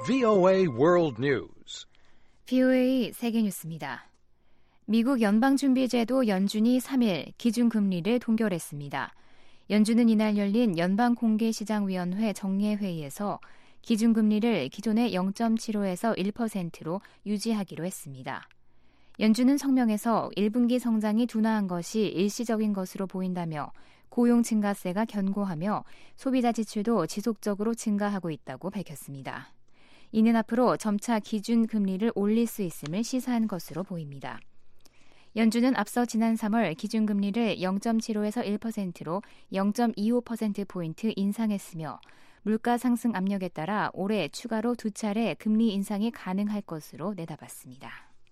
VOA World News. VOA 세계뉴스입니다. 미국 연방준비제도 연준이 3일 기준금리를 동결했습니다. 연준은 이날 열린 연방공개시장위원회 정례회의에서 기준금리를 기존의 0.75에서 1%로 유지하기로 했습니다. 연준은 성명에서 1분기 성장이 둔화한 것이 일시적인 것으로 보인다며 고용 증가세가 견고하며 소비자 지출도 지속적으로 증가하고 있다고 밝혔습니다. 이는 앞으로 점차 기준금리를 올릴 수 있음을 시사한 것으로 보입니다. 연준은 앞서 지난 3월 기준금리를 0.75에서 1%로 0.25%포인트 인상했으며 물가 상승 압력에 따라 올해 추가로 2차례 금리 인상이 가능할 것으로 내다봤습니다.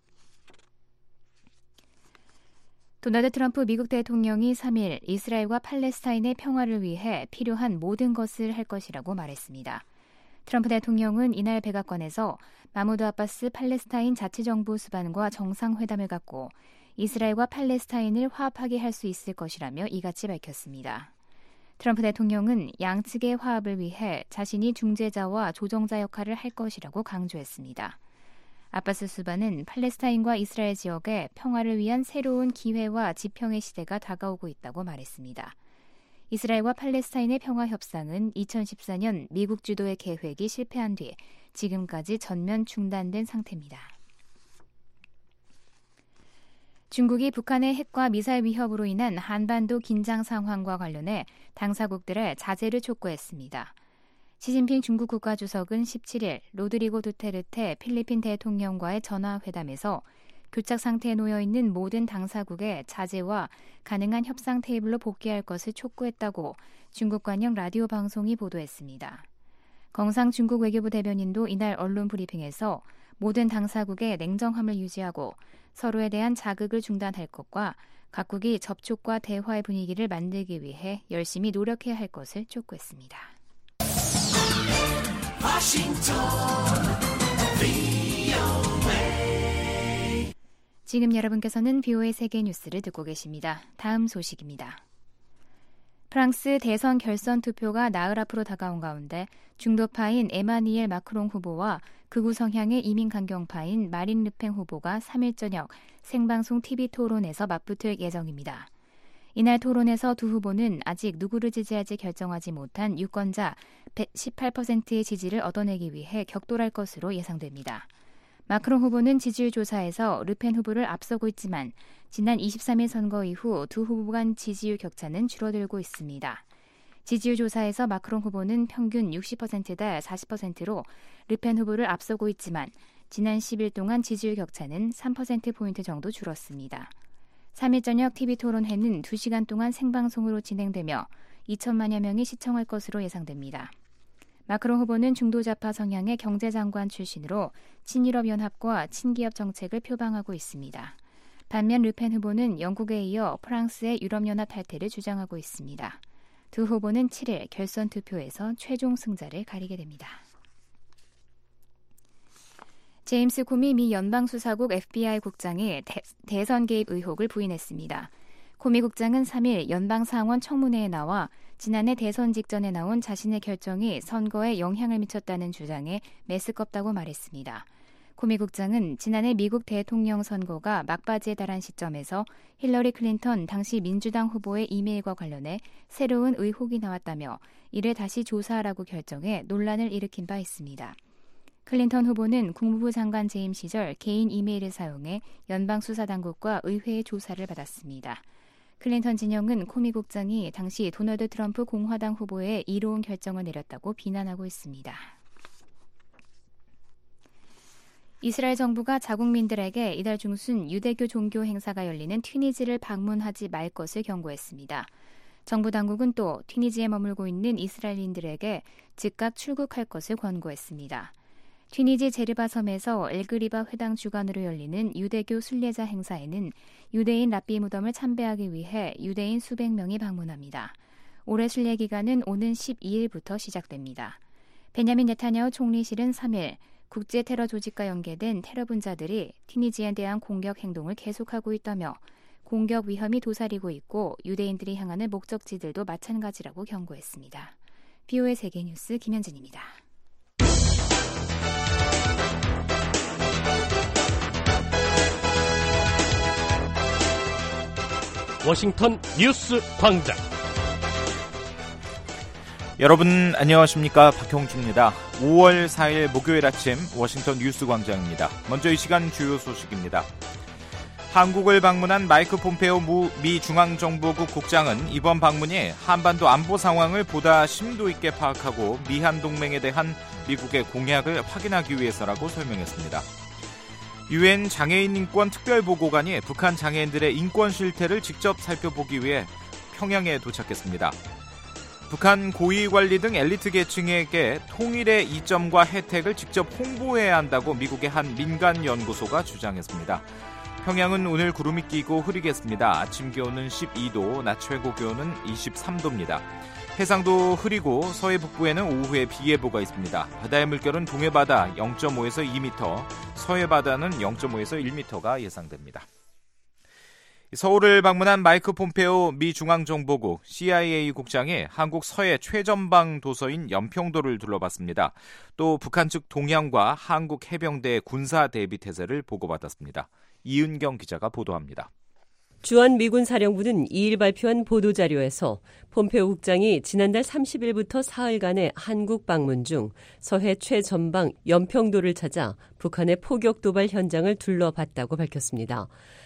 도널드 트럼프 미국 대통령이 3일 이스라엘과 팔레스타인의 평화를 위해 필요한 모든 것을 할 것이라고 말했습니다. 트럼프 대통령은 이날 백악관에서 마무드 아바스 팔레스타인 자치정부 수반과 정상회담을 갖고 이스라엘과 팔레스타인을 화합하게 할 수 있을 것이라며 이같이 밝혔습니다. 트럼프 대통령은 양측의 화합을 위해 자신이 중재자와 조정자 역할을 할 것이라고 강조했습니다. 아바스 수반은 팔레스타인과 이스라엘 지역의 평화를 위한 새로운 기회와 지평의 시대가 다가오고 있다고 말했습니다. 이스라엘과 팔레스타인의 평화 협상은 2014년 미국 주도의 계획이 실패한 뒤 지금까지 전면 중단된 상태입니다. 중국이 북한의 핵과 미사일 위협으로 인한 한반도 긴장 상황과 관련해 당사국들의 자제를 촉구했습니다. 시진핑 중국 국가주석은 17일 로드리고 두테르테 필리핀 대통령과의 전화회담에서 교착 상태에 놓여있는 모든 당사국의 자제와 가능한 협상 테이블로 복귀할 것을 촉구했다고 중국 관영 라디오 방송이 보도했습니다. 경상 중국 외교부 대변인도 이날 언론 브리핑에서 모든 당사국의 냉정함을 유지하고 서로에 대한 자극을 중단할 것과 각국이 접촉과 대화의 분위기를 만들기 위해 열심히 노력해야 할 것을 촉구했습니다. 지금 여러분께서는 VOA 세계뉴스를 듣고 계십니다. 다음 소식입니다. 프랑스 대선 결선 투표가 나흘 앞으로 다가온 가운데 중도파인 에마니엘 마크롱 후보와 극우 성향의 이민 강경파인 마린 르팽 후보가 3일 저녁 생방송 TV 토론에서 맞붙을 예정입니다. 이날 토론에서 두 후보는 아직 누구를 지지할지 결정하지 못한 유권자 18%의 지지를 얻어내기 위해 격돌할 것으로 예상됩니다. 마크롱 후보는 지지율 조사에서 르펜 후보를 앞서고 있지만 지난 23일 선거 이후 두 후보 간 지지율 격차는 줄어들고 있습니다. 지지율 조사에서 마크롱 후보는 평균 60%대 40%로 르펜 후보를 앞서고 있지만 지난 10일 동안 지지율 격차는 3%포인트 정도 줄었습니다. 3일 저녁 TV 토론회는 2시간 동안 생방송으로 진행되며 2천만여 명이 시청할 것으로 예상됩니다. 마크롱 후보는 중도좌파 성향의 경제장관 출신으로 친유럽연합과 친기업 정책을 표방하고 있습니다. 반면 르펜 후보는 영국에 이어 프랑스의 유럽연합 탈퇴를 주장하고 있습니다. 두 후보는 7일 결선 투표에서 최종 승자를 가리게 됩니다. 제임스 코미 미 연방수사국 FBI 국장이 대선 개입 의혹을 부인했습니다. 코미 국장은 3일 연방상원 청문회에 나와 지난해 대선 직전에 나온 자신의 결정이 선거에 영향을 미쳤다는 주장에 메스껍다고 말했습니다. 코미 국장은 지난해 미국 대통령 선거가 막바지에 달한 시점에서 힐러리 클린턴 당시 민주당 후보의 이메일과 관련해 새로운 의혹이 나왔다며 이를 다시 조사하라고 결정해 논란을 일으킨 바 있습니다. 클린턴 후보는 국무부 장관 재임 시절 개인 이메일을 사용해 연방수사당국과 의회의 조사를 받았습니다. 클린턴 진영은 코미 국장이 당시 도널드 트럼프 공화당 후보의 이로운 결정을 내렸다고 비난하고 있습니다. 이스라엘 정부가 자국민들에게 이달 중순 유대교 종교 행사가 열리는 튀니지를 방문하지 말 것을 경고했습니다. 정부 당국은 또 튀니지에 머물고 있는 이스라엘인들에게 즉각 출국할 것을 권고했습니다. 튀니지 제르바 섬에서 엘그리바 회당 주관으로 열리는 유대교 순례자 행사에는 유대인 랍비 무덤을 참배하기 위해 유대인 수백 명이 방문합니다. 올해 순례 기간은 오는 12일부터 시작됩니다. 베냐민 네타냐후 총리실은 3일 국제 테러 조직과 연계된 테러 분자들이 튀니지에 대한 공격 행동을 계속하고 있다며 공격 위험이 도사리고 있고 유대인들이 향하는 목적지들도 마찬가지라고 경고했습니다. VOA 세계뉴스 김현진입니다. 워싱턴 뉴스 광장. 여러분 안녕하십니까? 박형주입니다. 5월 4일 목요일 아침 워싱턴 뉴스 광장입니다. 먼저 이 시간 주요 소식입니다. 한국을 방문한 마이크 폼페오 미 중앙정보국 국장은 이번 방문이 한반도 안보 상황을 보다 심도 있게 파악하고 미한 동맹에 대한 미국의 공약을 확인하기 위해서라고 설명했습니다. 유엔 장애인 인권 특별보고관이 북한 장애인들의 인권 실태를 직접 살펴보기 위해 평양에 도착했습니다. 북한 고위관리 등 엘리트 계층에게 통일의 이점과 혜택을 직접 홍보해야 한다고 미국의 한 민간 연구소가 주장했습니다. 평양은 오늘 구름이 끼고 흐리겠습니다. 아침 기온은 12도, 낮 최고 기온은 23도입니다. 해상도 흐리고 서해 북부에는 오후에 비 예보가 있습니다. 바다의 물결은 동해바다 0.5에서 2m, 서해바다는 0.5에서 1m가 예상됩니다. 서울을 방문한 마이크 폼페오 미 중앙정보국 CIA 국장이 한국 서해 최전방 도서인 연평도를 둘러봤습니다. 또 북한 측 동향과 한국 해병대의 군사 대비 태세를 보고받았습니다. 이은경 기자가 보도합니다. 주한 미군 사령부는 2일 발표한 보도자료에서 폼페오 국장이 지난달 30일부터 사흘간의 한국 방문 중 서해 최전방 연평도를 찾아 북한의 포격 도발 현장을 둘러봤다고 밝혔습니다.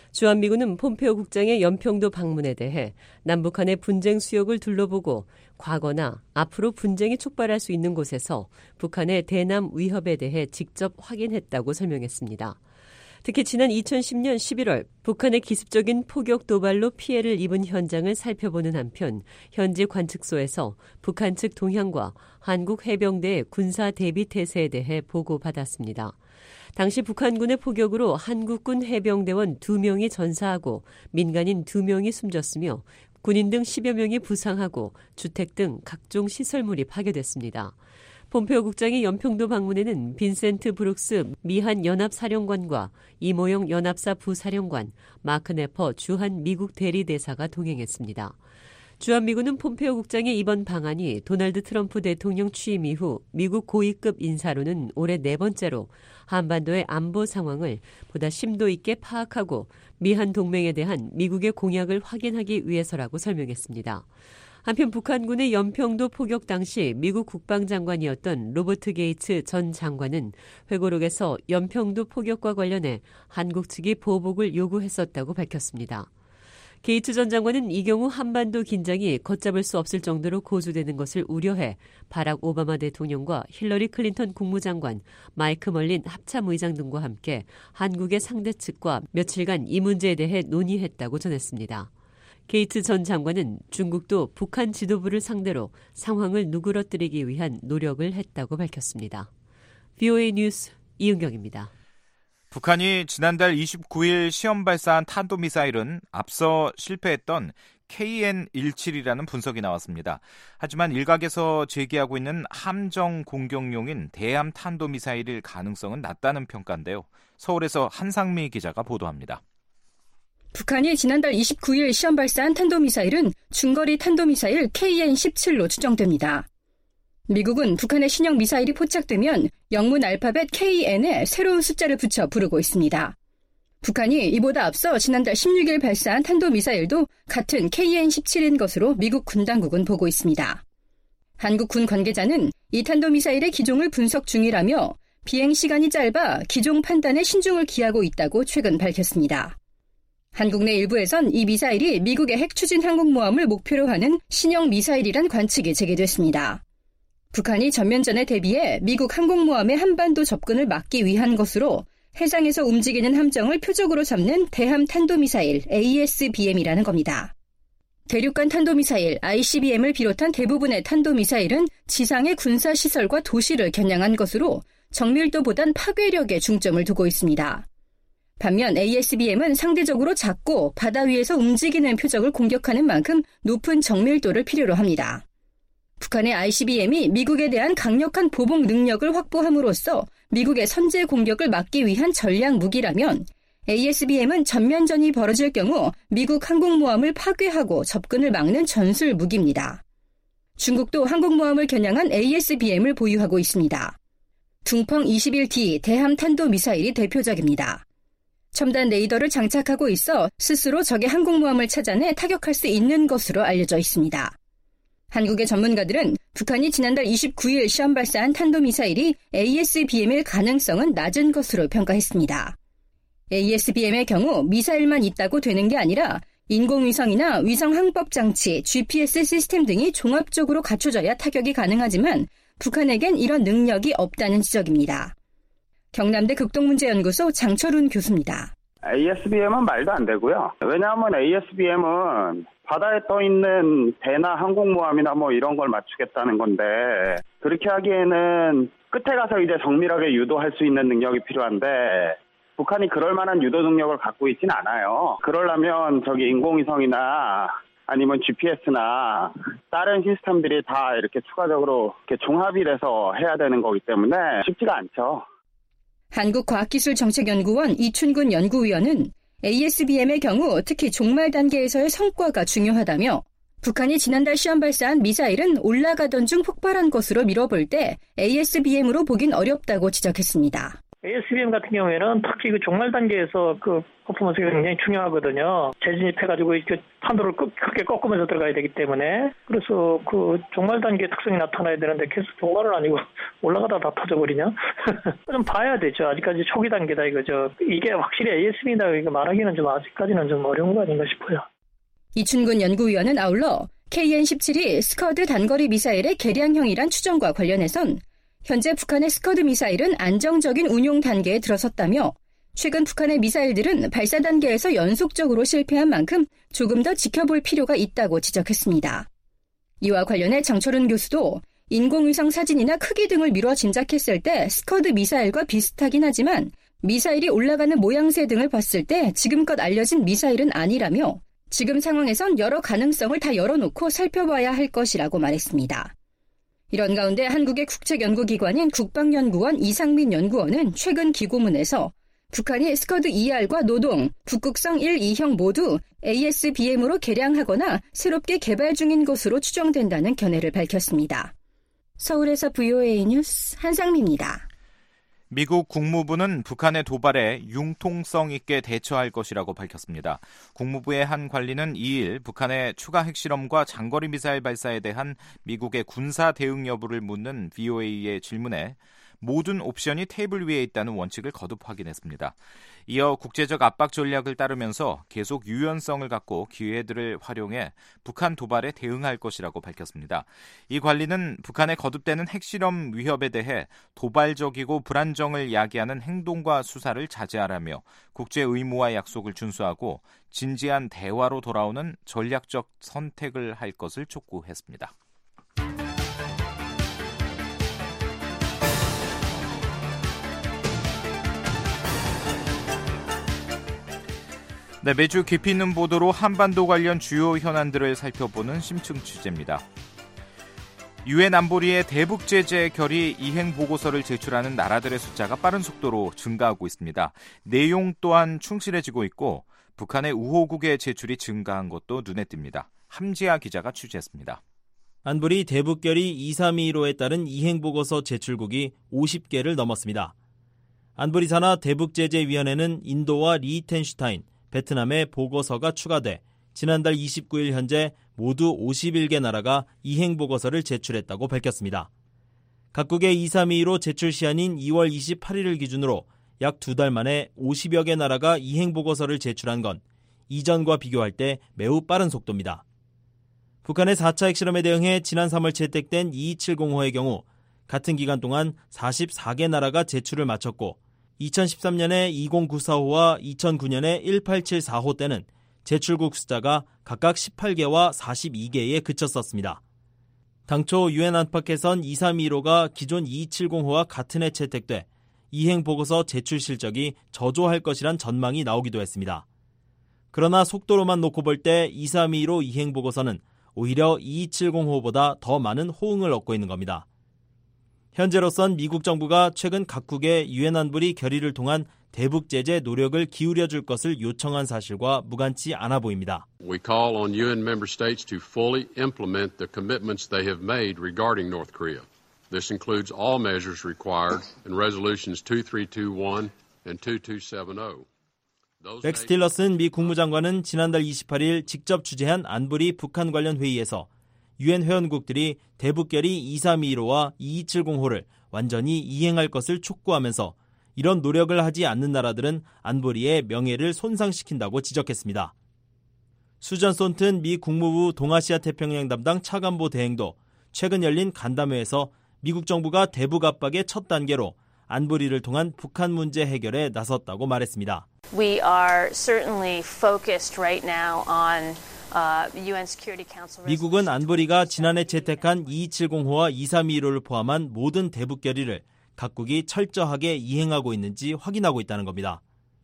주한미군은 폼페오 국장의 연평도 방문에 대해 남북한의 분쟁 수역을 둘러보고 과거나 앞으로 분쟁이 촉발할 수 있는 곳에서 북한의 대남 위협에 대해 직접 확인했다고 설명했습니다. 특히 지난 2010년 11월 북한의 기습적인 포격 도발로 피해를 입은 현장을 살펴보는 한편 현지 관측소에서 북한 측 동향과 한국 해병대의 군사 대비 태세에 대해 보고받았습니다. 당시 북한군의 포격으로 한국군 해병대원 2명이 전사하고 민간인 2명이 숨졌으며 군인 등 10여 명이 부상하고 주택 등 각종 시설물이 파괴됐습니다. 폼페오 국장의 연평도 방문에는 빈센트 브룩스 미한 연합사령관과 이모영 연합사 부사령관, 마크 네퍼 주한 미국 대리대사가 동행했습니다. 주한미군은 폼페오 국장의 이번 방한이 도널드 트럼프 대통령 취임 이후 미국 고위급 인사로는 올해 4번째로 한반도의 안보 상황을 보다 심도 있게 파악하고 미한 동맹에 대한 미국의 공약을 확인하기 위해서라고 설명했습니다. 한편 북한군의 연평도 포격 당시 미국 국방장관이었던 로버트 게이츠 전 장관은 회고록에서 연평도 포격과 관련해 한국 측이 보복을 요구했었다고 밝혔습니다. 게이츠 전 장관은 이 경우 한반도 긴장이 걷잡을 수 없을 정도로 고조되는 것을 우려해 바락 오바마 대통령과 힐러리 클린턴 국무장관, 마이크 멀린 합참의장 등과 함께 한국의 상대 측과 며칠간 이 문제에 대해 논의했다고 전했습니다. 게이츠 전 장관은 중국도 북한 지도부를 상대로 상황을 누그러뜨리기 위한 노력을 했다고 밝혔습니다. VOA 뉴스 이은경입니다. 북한이 지난달 29일 시험 발사한 탄도미사일은 앞서 실패했던 KN-17이라는 분석이 나왔습니다. 하지만 일각에서 제기하고 있는 함정 공격용인 대함 탄도미사일일 가능성은 낮다는 평가인데요. 서울에서 한상미 기자가 보도합니다. 북한이 지난달 29일 시험 발사한 탄도미사일은 중거리 탄도미사일 KN-17로 추정됩니다. 미국은 북한의 신형 미사일이 포착되면 영문 알파벳 KN에 새로운 숫자를 붙여 부르고 있습니다. 북한이 이보다 앞서 지난달 16일 발사한 탄도미사일도 같은 KN-17인 것으로 미국 군 당국은 보고 있습니다. 한국 군 관계자는 이 탄도미사일의 기종을 분석 중이라며 비행 시간이 짧아 기종 판단에 신중을 기하고 있다고 최근 밝혔습니다. 한국 내 일부에선 이 미사일이 미국의 핵추진 항공모함을 목표로 하는 신형 미사일이란 관측이 제기됐습니다. 북한이 전면전에 대비해 미국 항공모함의 한반도 접근을 막기 위한 것으로 해상에서 움직이는 함정을 표적으로 잡는 대함 탄도미사일 ASBM이라는 겁니다. 대륙간 탄도미사일 ICBM을 비롯한 대부분의 탄도미사일은 지상의 군사시설과 도시를 겨냥한 것으로 정밀도보단 파괴력에 중점을 두고 있습니다. 반면 ASBM은 상대적으로 작고 바다 위에서 움직이는 표적을 공격하는 만큼 높은 정밀도를 필요로 합니다. 북한의 ICBM이 미국에 대한 강력한 보복 능력을 확보함으로써 미국의 선제 공격을 막기 위한 전략 무기라면 ASBM은 전면전이 벌어질 경우 미국 항공모함을 파괴하고 접근을 막는 전술 무기입니다. 중국도 항공모함을 겨냥한 ASBM을 보유하고 있습니다. 둥펑 21D 대함 탄도미사일이 대표적입니다. 첨단 레이더를 장착하고 있어 스스로 적의 항공모함을 찾아내 타격할 수 있는 것으로 알려져 있습니다. 한국의 전문가들은 북한이 지난달 29일 시험 발사한 탄도미사일이 ASBM일 가능성은 낮은 것으로 평가했습니다. ASBM의 경우 미사일만 있다고 되는 게 아니라 인공위성이나 위성 항법 장치, GPS 시스템 등이 종합적으로 갖춰져야 타격이 가능하지만 북한에겐 이런 능력이 없다는 지적입니다. 경남대 극동문제연구소 장철훈 교수입니다. ASBM은 말도 안 되고요. 왜냐하면 ASBM은 바다에 떠 있는 배나 항공모함이나 이런 걸 맞추겠다는 건데 그렇게 하기에는 끝에 가서 이제 정밀하게 유도할 수 있는 능력이 필요한데 북한이 그럴 만한 유도 능력을 갖고 있지는 않아요. 그러려면 인공위성이나 아니면 GPS나 다른 시스템들이 다 이렇게 추가적으로 이렇게 종합이 돼서 해야 되는 거기 때문에 쉽지가 않죠. 한국과학기술정책연구원 이춘근 연구위원은 ASBM의 경우 특히 종말 단계에서의 성과가 중요하다며 북한이 지난달 시험 발사한 미사일은 올라가던 중 폭발한 것으로 미뤄볼 때 ASBM으로 보긴 어렵다고 지적했습니다. ASBM 같은 경우에는 특히 종말 단계에서 퍼포먼스가 굉장히 중요하거든요. 재진입해가지고 이렇게 판도를 크게 꺾으면서 들어가야 되기 때문에 그래서 종말 단계 특성이 나타나야 되는데 계속 종말은 아니고 올라가다 다 터져버리냐? 좀 봐야 되죠. 아직까지 초기 단계다 이거죠. 이게 확실히 ASBM이다 이거 말하기는 좀 아직까지는 좀 어려운 거 아닌가 싶어요. 이춘근 연구위원은 아울러 KN-17이 스커드 단거리 미사일의 개량형이란 추정과 관련해선 현재 북한의 스커드 미사일은 안정적인 운용 단계에 들어섰다며 최근 북한의 미사일들은 발사 단계에서 연속적으로 실패한 만큼 조금 더 지켜볼 필요가 있다고 지적했습니다. 이와 관련해 장철훈 교수도 인공위성 사진이나 크기 등을 미뤄 짐작했을 때 스커드 미사일과 비슷하긴 하지만 미사일이 올라가는 모양새 등을 봤을 때 지금껏 알려진 미사일은 아니라며 지금 상황에선 여러 가능성을 다 열어놓고 살펴봐야 할 것이라고 말했습니다. 이런 가운데 한국의 국책연구기관인 국방연구원 이상민 연구원은 최근 기고문에서 북한이 스커드 ER과 노동, 북극성 1, 2형 모두 ASBM으로 개량하거나 새롭게 개발 중인 것으로 추정된다는 견해를 밝혔습니다. 서울에서 VOA 뉴스 한상미입니다. 미국 국무부는 북한의 도발에 융통성 있게 대처할 것이라고 밝혔습니다. 국무부의 한 관리는 2일 북한의 추가 핵실험과 장거리 미사일 발사에 대한 미국의 군사 대응 여부를 묻는 VOA의 질문에 모든 옵션이 테이블 위에 있다는 원칙을 거듭 확인했습니다. 이어 국제적 압박 전략을 따르면서 계속 유연성을 갖고 기회들을 활용해 북한 도발에 대응할 것이라고 밝혔습니다. 이 관리는 북한의 거듭되는 핵실험 위협에 대해 도발적이고 불안정을 야기하는 행동과 수사를 자제하라며 국제 의무와 약속을 준수하고 진지한 대화로 돌아오는 전략적 선택을 할 것을 촉구했습니다. 네, 매주 깊이 있는 보도로 한반도 관련 주요 현안들을 살펴보는 심층 취재입니다. 유엔 안보리의 대북 제재 결의 이행 보고서를 제출하는 나라들의 숫자가 빠른 속도로 증가하고 있습니다. 내용 또한 충실해지고 있고 북한의 우호국의 제출이 증가한 것도 눈에 띕니다. 함지아 기자가 취재했습니다. 안보리 대북 결의 2325에 따른 이행 보고서 제출국이 50개를 넘었습니다. 안보리 산하 대북 제재위원회는 인도와 리텐슈타인, 베트남의 보고서가 추가돼 지난달 29일 현재 모두 51개 나라가 이행 보고서를 제출했다고 밝혔습니다. 각국의 2322로 제출 시한인 2월 28일을 기준으로 약 2달 만에 50여 개 나라가 이행 보고서를 제출한 건 이전과 비교할 때 매우 빠른 속도입니다. 북한의 4차 핵실험에 대응해 지난 3월 채택된 2270호의 경우 같은 기간 동안 44개 나라가 제출을 마쳤고 2013년에 20945와 2009년에 1874호 때는 제출국 숫자가 각각 18개와 42개에 그쳤었습니다. 당초 유엔 안팎에선 2315가 기존 2270호와 같은 해 채택돼 이행 보고서 제출 실적이 저조할 것이란 전망이 나오기도 했습니다. 그러나 속도로만 놓고 볼 때 2315 이행 보고서는 오히려 2270호보다 더 많은 호응을 얻고 있는 겁니다. 현재로선 미국 정부가 최근 각국의 유엔 안보리 결의를 통한 대북 제재 노력을 기울여줄 것을 요청한 사실과 무관치 않아 보입니다. We call on UN member states to fully implement the commitments they have made regarding North Korea. This includes all measures required in resolutions 2321 and 2270. 렉스 틸러슨 미 국무장관은 지난달 28일 직접 주재한 안보리 북한 관련 회의에서 유엔 회원국들이 대북결의 2325와 2270호를 완전히 이행할 것을 촉구하면서 이런 노력을 하지 않는 나라들은 안보리의 명예를 손상시킨다고 지적했습니다. 수전 손튼 미 국무부 동아시아 태평양 담당 차관보 대행도 최근 열린 간담회에서 미국 정부가 대북 압박의 첫 단계로 안보리를 통한 북한 문제 해결에 나섰다고 말했습니다. We are certainly focused right now on UN Security Council. 미국은 안보리가 지난해 채택한 2270호와 2325를 포함한 모든 대북 결의를 각국이 철저하게 이행하고 있는지 확인하고 있다는 겁니다.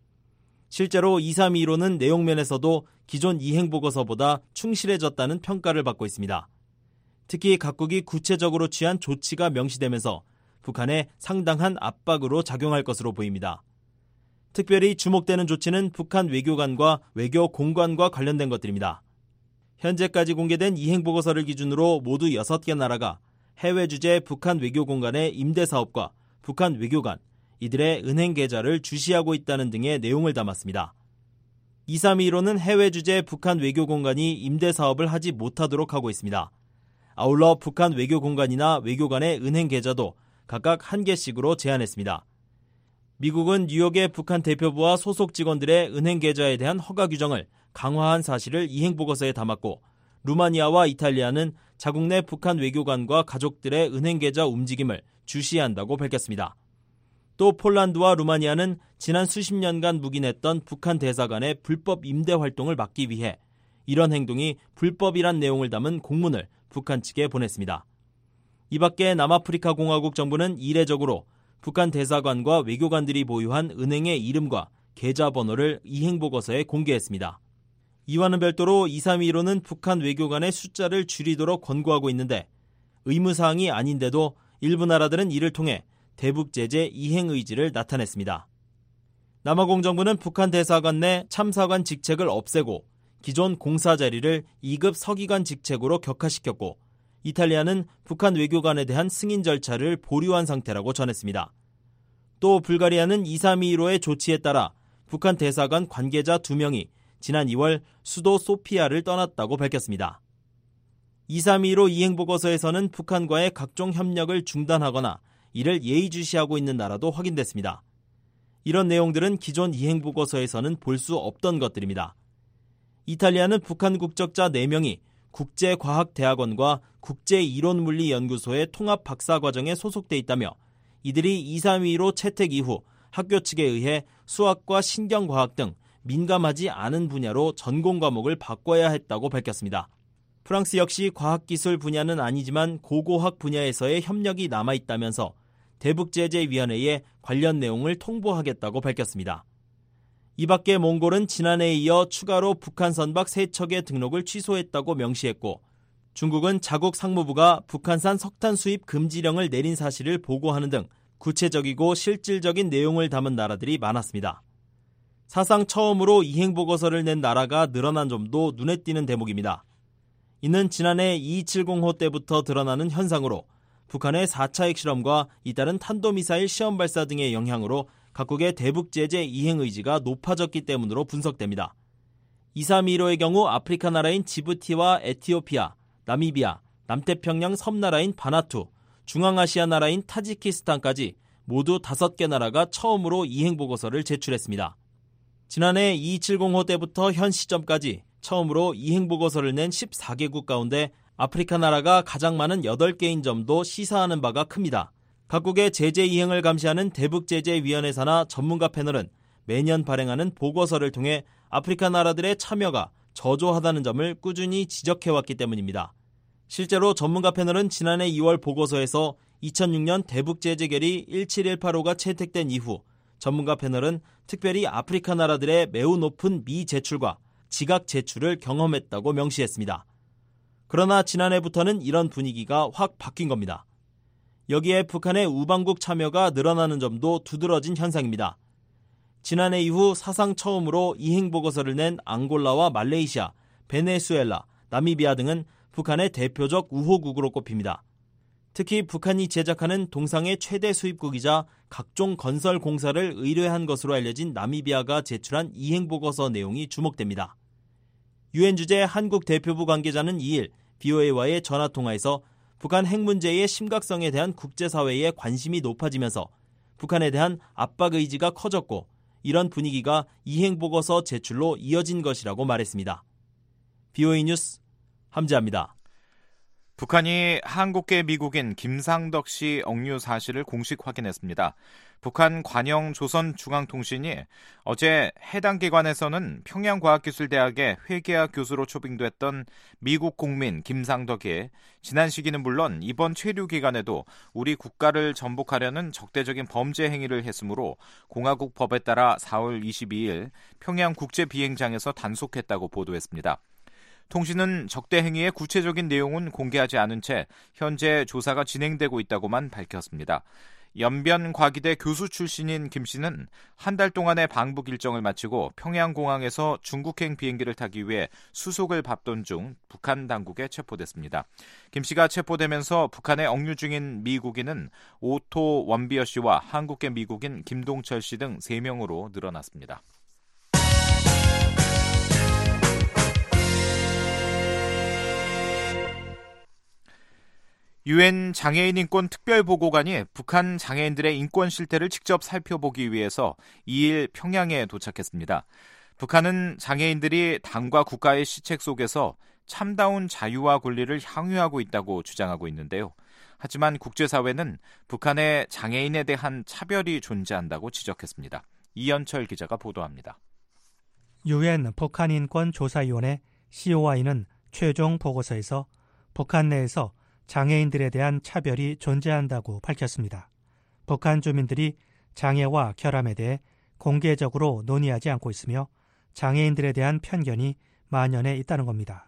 실제로 2325는 내용면에서도 기존 이행 보고서보다 충실해졌다는 평가를 받고 있습니다. 특히 각국이 구체적으로 취한 조치가 명시되면서 북한에 상당한 압박으로 작용할 것으로 보입니다. 특별히 주목되는 조치는 북한 외교관과 외교 공관과 관련된 것들입니다. 현재까지 공개된 이행 보고서를 기준으로 모두 6개 나라가 해외 주재 북한 외교공간의 임대 사업과 북한 외교관, 이들의 은행 계좌를 주시하고 있다는 등의 내용을 담았습니다. 2325는 해외 주재 북한 외교공간이 임대 사업을 하지 못하도록 하고 있습니다. 아울러 북한 외교공간이나 외교관의 은행 계좌도 각각 1개씩으로 제한했습니다. 미국은 뉴욕의 북한 대표부와 소속 직원들의 은행 계좌에 대한 허가 규정을 강화한 사실을 이행 보고서에 담았고, 루마니아와 이탈리아는 자국 내 북한 외교관과 가족들의 은행 계좌 움직임을 주시한다고 밝혔습니다. 또 폴란드와 루마니아는 지난 수십 년간 묵인했던 북한 대사관의 불법 임대 활동을 막기 위해 이런 행동이 불법이란 내용을 담은 공문을 북한 측에 보냈습니다. 이 밖에 남아프리카 공화국 정부는 이례적으로 북한 대사관과 외교관들이 보유한 은행의 이름과 계좌번호를 이행보고서에 공개했습니다. 이와는 별도로 2325는 북한 외교관의 숫자를 줄이도록 권고하고 있는데 의무사항이 아닌데도 일부 나라들은 이를 통해 대북제재 이행 의지를 나타냈습니다. 남아공 정부는 북한 대사관 내 참사관 직책을 없애고 기존 공사 자리를 2급 서기관 직책으로 격화시켰고, 이탈리아는 북한 외교관에 대한 승인 절차를 보류한 상태라고 전했습니다. 또 불가리아는 2325의 조치에 따라 북한 대사관 관계자 2명이 지난 2월 수도 소피아를 떠났다고 밝혔습니다. 2325 이행보고서에서는 북한과의 각종 협력을 중단하거나 이를 예의주시하고 있는 나라도 확인됐습니다. 이런 내용들은 기존 이행보고서에서는 볼 수 없던 것들입니다. 이탈리아는 북한 국적자 4명이 국제과학대학원과 국제이론물리연구소의 통합 박사과정에 소속돼 있다며 이들이 2325 채택 이후 학교 측에 의해 수학과 신경과학 등 민감하지 않은 분야로 전공 과목을 바꿔야 했다고 밝혔습니다. 프랑스 역시 과학기술 분야는 아니지만 고고학 분야에서의 협력이 남아있다면서 대북제재위원회에 관련 내용을 통보하겠다고 밝혔습니다. 이 밖에 몽골은 지난해에 이어 추가로 북한 선박 3척의 등록을 취소했다고 명시했고, 중국은 자국 상무부가 북한산 석탄 수입 금지령을 내린 사실을 보고하는 등 구체적이고 실질적인 내용을 담은 나라들이 많았습니다. 사상 처음으로 이행보고서를 낸 나라가 늘어난 점도 눈에 띄는 대목입니다. 이는 지난해 2270호 때부터 드러나는 현상으로 북한의 4차 핵실험과 잇따른 탄도미사일 시험 발사 등의 영향으로 각국의 대북제재 이행 의지가 높아졌기 때문으로 분석됩니다. 2325의 경우 아프리카 나라인 지부티와 에티오피아, 나미비아, 남태평양 섬나라인 바나투, 중앙아시아 나라인 타지키스탄까지 모두 5개 나라가 처음으로 이행보고서를 제출했습니다. 지난해 2270호 때부터 현 시점까지 처음으로 이행보고서를 낸 14개국 가운데 아프리카 나라가 가장 많은 8개인 점도 시사하는 바가 큽니다. 각국의 제재 이행을 감시하는 대북제재위원회 산하 전문가 패널은 매년 발행하는 보고서를 통해 아프리카 나라들의 참여가 저조하다는 점을 꾸준히 지적해왔기 때문입니다. 실제로 전문가 패널은 지난해 2월 보고서에서 2006년 대북제재 결의 17185가 채택된 이후 전문가 패널은 특별히 아프리카 나라들의 매우 높은 미제출과 지각 제출을 경험했다고 명시했습니다. 그러나 지난해부터는 이런 분위기가 확 바뀐 겁니다. 여기에 북한의 우방국 참여가 늘어나는 점도 두드러진 현상입니다. 지난해 이후 사상 처음으로 이행보고서를 낸 앙골라와 말레이시아, 베네수엘라, 나미비아 등은 북한의 대표적 우호국으로 꼽힙니다. 특히 북한이 제작하는 동상의 최대 수입국이자 각종 건설 공사를 의뢰한 것으로 알려진 나미비아가 제출한 이행보고서 내용이 주목됩니다. 유엔 주재 한국 대표부 관계자는 2일 BOA와의 전화통화에서 북한 핵 문제의 심각성에 대한 국제사회의 관심이 높아지면서 북한에 대한 압박 의지가 커졌고 이런 분위기가 이행보고서 제출로 이어진 것이라고 말했습니다. BOA 뉴스 함재합니다. 북한이 한국계 미국인 김상덕 씨 억류 사실을 공식 확인했습니다. 북한 관영 조선중앙통신이 어제 해당 기관에서는 평양과학기술대학의 회계학 교수로 초빙됐던 미국 국민 김상덕이 지난 시기는 물론 이번 체류 기간에도 우리 국가를 전복하려는 적대적인 범죄 행위를 했으므로 공화국 법에 따라 4월 22일 평양국제비행장에서 단속했다고 보도했습니다. 통신은 적대 행위의 구체적인 내용은 공개하지 않은 채 현재 조사가 진행되고 있다고만 밝혔습니다. 연변과기대 교수 출신인 김 씨는 한 달 동안의 방북 일정을 마치고 평양공항에서 중국행 비행기를 타기 위해 수속을 밟던 중 북한 당국에 체포됐습니다. 김 씨가 체포되면서 북한에 억류 중인 미국인은 오토 원비어 씨와 한국계 미국인 김동철 씨 등 3명으로 늘어났습니다. 유엔 장애인 인권 특별보고관이 북한 장애인들의 인권 실태를 직접 살펴보기 위해서 2일 평양에 도착했습니다. 북한은 장애인들이 당과 국가의 시책 속에서 참다운 자유와 권리를 향유하고 있다고 주장하고 있는데요. 하지만 국제사회는 북한의 장애인에 대한 차별이 존재한다고 지적했습니다. 이현철 기자가 보도합니다. 유엔 북한인권조사위원회 COI는 최종 보고서에서 북한 내에서 장애인들에 대한 차별이 존재한다고 밝혔습니다. 북한 주민들이 장애와 결함에 대해 공개적으로 논의하지 않고 있으며 장애인들에 대한 편견이 만연해 있다는 겁니다.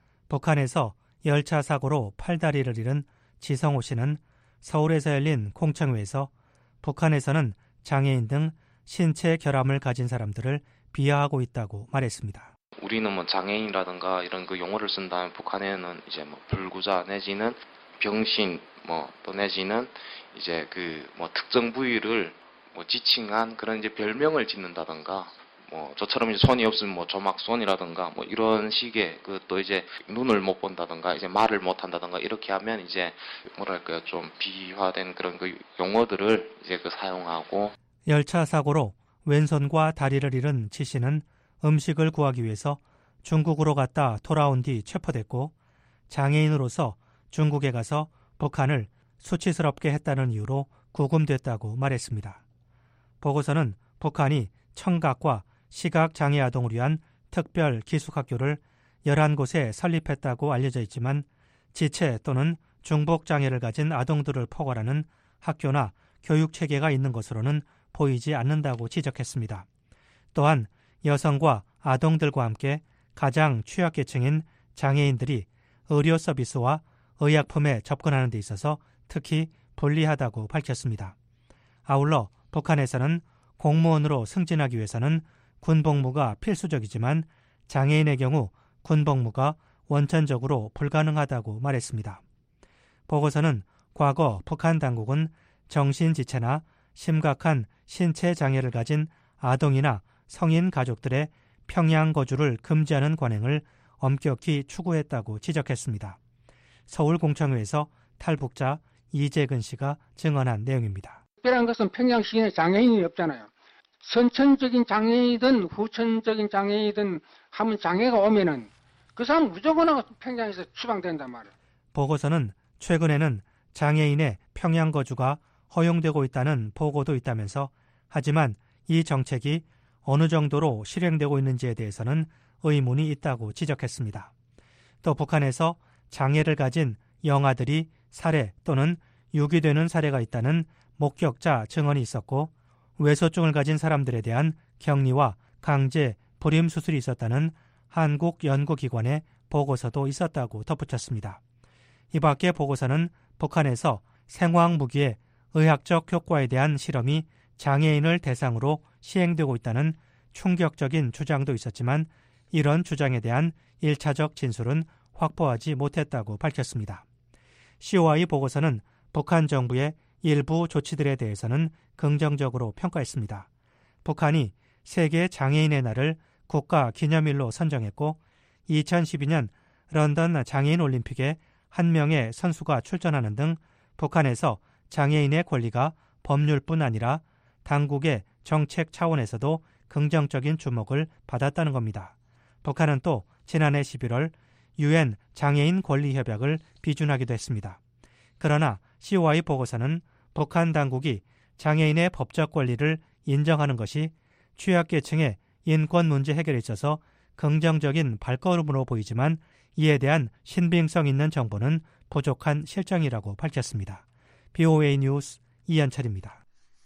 북한에서 열차 사고로 팔다리를 잃은 지성호 씨는 서울에서 열린 공청회에서 북한에서는 장애인 등 신체 결함을 가진 사람들을 비하하고 있다고 말했습니다. 우리는 뭐 장애인이라든가 이런 그 용어를 쓴다면 북한에는 이제 뭐 불구자 내지는 병신 또 내지는 이제 그 뭐 특정 부위를 뭐 지칭한 그런 이제 별명을 짓는다든가 저처럼 이제 손이 없으면 뭐 조막손이라든가 뭐 이런 식의 그 또 이제 눈을 못 본다든가 이제 말을 못 한다든가 이렇게 하면 이제 뭐랄까요 좀 비화된 그런 그 용어들을 이제 그 사용하고. 열차 사고로 왼손과 다리를 잃은 지 씨는 음식을 구하기 위해서 중국으로 갔다 돌아온 뒤 체포됐고 장애인으로서 중국에 가서 북한을 수치스럽게 했다는 이유로 구금됐다고 말했습니다. 보고서는 북한이 청각과 시각장애 아동을 위한 특별 기숙학교를 11곳에 설립했다고 알려져 있지만 지체 또는 중복장애를 가진 아동들을 포괄하는 학교나 교육체계가 있는 것으로는 보이지 않는다고 지적했습니다. 또한 여성과 아동들과 함께 가장 취약계층인 장애인들이 의료 서비스와 의약품에 접근하는 데 있어서 특히 불리하다고 밝혔습니다. 아울러 북한에서는 공무원으로 승진하기 위해서는 군복무가 필수적이지만 장애인의 경우 군복무가 원천적으로 불가능하다고 말했습니다. 보고서는 과거 북한 당국은 정신지체나 심각한 신체 장애를 가진 아동이나 성인 가족들의 평양 거주를 금지하는 관행을 엄격히 추구했다고 지적했습니다. 서울공청회에서 탈북자 이재근 씨가 증언한 내용입니다. 특별한 것은 평양시에 장애인이 없잖아요. 선천적인 장애이든 후천적인 장애이든 하면 장애가 오면은 그 사람 무조건 평양에서 추방된단 말이에요. 보고서는 최근에는 장애인의 평양 거주가 허용되고 있다는 보고도 있다면서 하지만 이 정책이 어느 정도로 실행되고 있는지에 대해서는 의문이 있다고 지적했습니다. 또 북한에서 장애를 가진 영아들이 살해 또는 유기되는 사례가 있다는 목격자 증언이 있었고 외소증을 가진 사람들에 대한 격리와 강제 불임 수술이 있었다는 한국 연구기관의 보고서도 있었다고 덧붙였습니다. 이 밖에 보고서는 북한에서 생화학무기의 의학적 효과에 대한 실험이 장애인을 대상으로 시행되고 있다는 충격적인 주장도 있었지만 이런 주장에 대한 1차적 진술은 확보하지 못했다고 밝혔습니다. COI 보고서는 북한 정부의 일부 조치들에 대해서는 긍정적으로 평가했습니다. 북한이 세계 장애인의 날을 국가 기념일로 선정했고 2012년 런던 장애인 올림픽에 한 명의 선수가 출전하는 등 북한에서 장애인의 권리가 법률뿐 아니라 당국의 정책 차원에서도 긍정적인 주목을 받았다는 겁니다. 북한은 또 지난해 11월 UN 장애인 권리협약을 비준하기도 했습니다. 그러나 COI 보고서는 북한 당국이 장애인의 법적 권리를 인정하는 것이 취약계층의 인권 문제 해결에 있어서 긍정적인 발걸음으로 보이지만 이에 대한 신빙성 있는 정보는 부족한 실정이라고 밝혔습니다. BOA 뉴스 이현철입니다.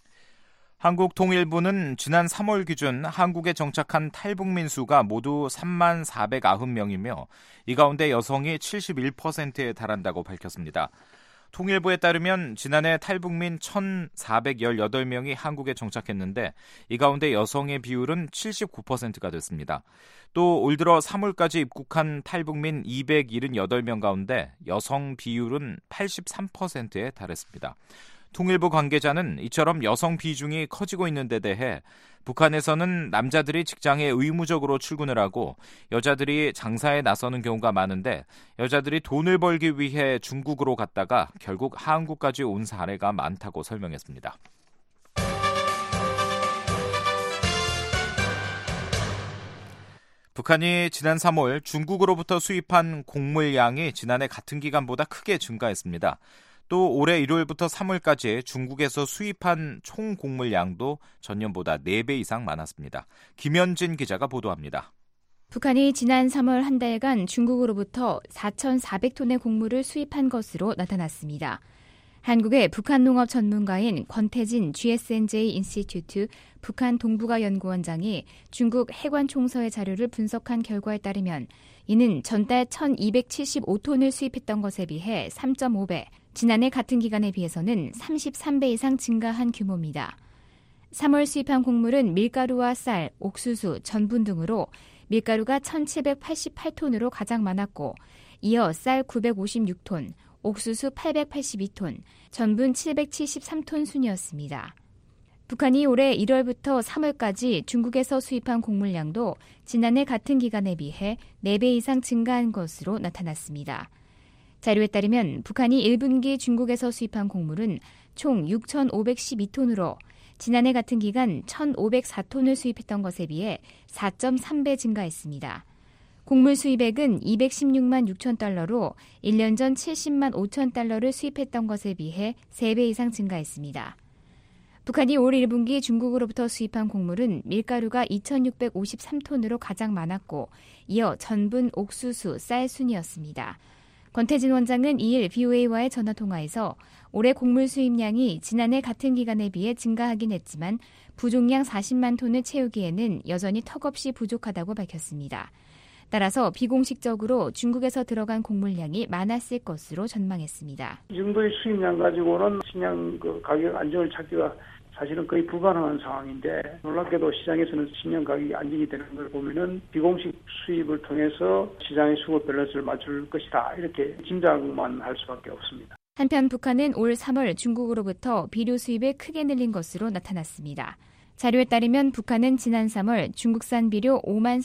한국통일부는 지난 3월 기준 한국에 정착한 탈북민 수가 모두 3만 490명이며 이 가운데 여성이 71%에 달한다고 밝혔습니다. 통일부에 따르면 지난해 탈북민 1,418명이 한국에 정착했는데 이 가운데 여성의 비율은 79%가 됐습니다. 또 올 들어 3월까지 입국한 탈북민 278명 가운데 여성 비율은 83%에 달했습니다. 통일부 관계자는 이처럼 여성 비중이 커지고 있는 데 대해 북한에서는 남자들이 직장에 의무적으로 출근을 하고 여자들이 장사에 나서는 경우가 많은데 여자들이 돈을 벌기 위해 중국으로 갔다가 결국 한국까지 온 사례가 많다고 설명했습니다. 북한이 지난 3월 중국으로부터 수입한 곡물량이 지난해 같은 기간보다 크게 증가했습니다. 또 올해 1월부터 3월까지 중국에서 수입한 총 곡물량도 전년보다 4배 이상 많았습니다. 김현진 기자가 보도합니다. 북한이 지난 3월 한 달간 중국으로부터 4,400톤의 곡물을 수입한 것으로 나타났습니다. 한국의 북한 농업 전문가인 권태진 GSNJ 인스티튜트 북한 동북아 연구원장이 중국 해관총서의 자료를 분석한 결과에 따르면 이는 전달 1,275톤을 수입했던 것에 비해 3.5배, 지난해 같은 기간에 비해서는 33배 이상 증가한 규모입니다. 3월 수입한 곡물은 밀가루와 쌀, 옥수수, 전분 등으로 밀가루가 1,788톤으로 가장 많았고 이어 쌀 956톤, 옥수수 882톤, 전분 773톤 순이었습니다. 북한이 올해 1월부터 3월까지 중국에서 수입한 곡물량도 지난해 같은 기간에 비해 4배 이상 증가한 것으로 나타났습니다. 자료에 따르면 북한이 1분기 중국에서 수입한 곡물은 총 6,512톤으로 지난해 같은 기간 1,504톤을 수입했던 것에 비해 4.3배 증가했습니다. 곡물 수입액은 216만 6천 달러로 1년 전 70만 5천 달러를 수입했던 것에 비해 3배 이상 증가했습니다. 북한이 올 1분기 중국으로부터 수입한 곡물은 밀가루가 2,653톤으로 가장 많았고 이어 전분, 옥수수, 쌀 순이었습니다. 권태진 원장은 2일 BOA와의 전화통화에서 올해 곡물 수입량이 지난해 같은 기간에 비해 증가하긴 했지만 부족량 40만 톤을 채우기에는 여전히 턱없이 부족하다고 밝혔습니다. 따라서 비공식적으로 중국에서 들어간 곡물량이 많았을 것으로 전망했습니다. 이 정도의 수입량 가지고는 식량 가격 안정을 찾기가 사실은 거의 불가능한 상황인데 놀랍게도 시장에서는 식량 가격이 안정이 되는 걸 보면은 비공식 수입을 통해서 시장의 수급 밸런스를 맞출 것이다 이렇게 짐작만 할 수밖에 없습니다. 한편 북한은 올 3월 중국으로부터 비료 수입을 크게 늘린 것으로 나타났습니다. 자료에 따르면 북한은 지난 3월 중국산 비료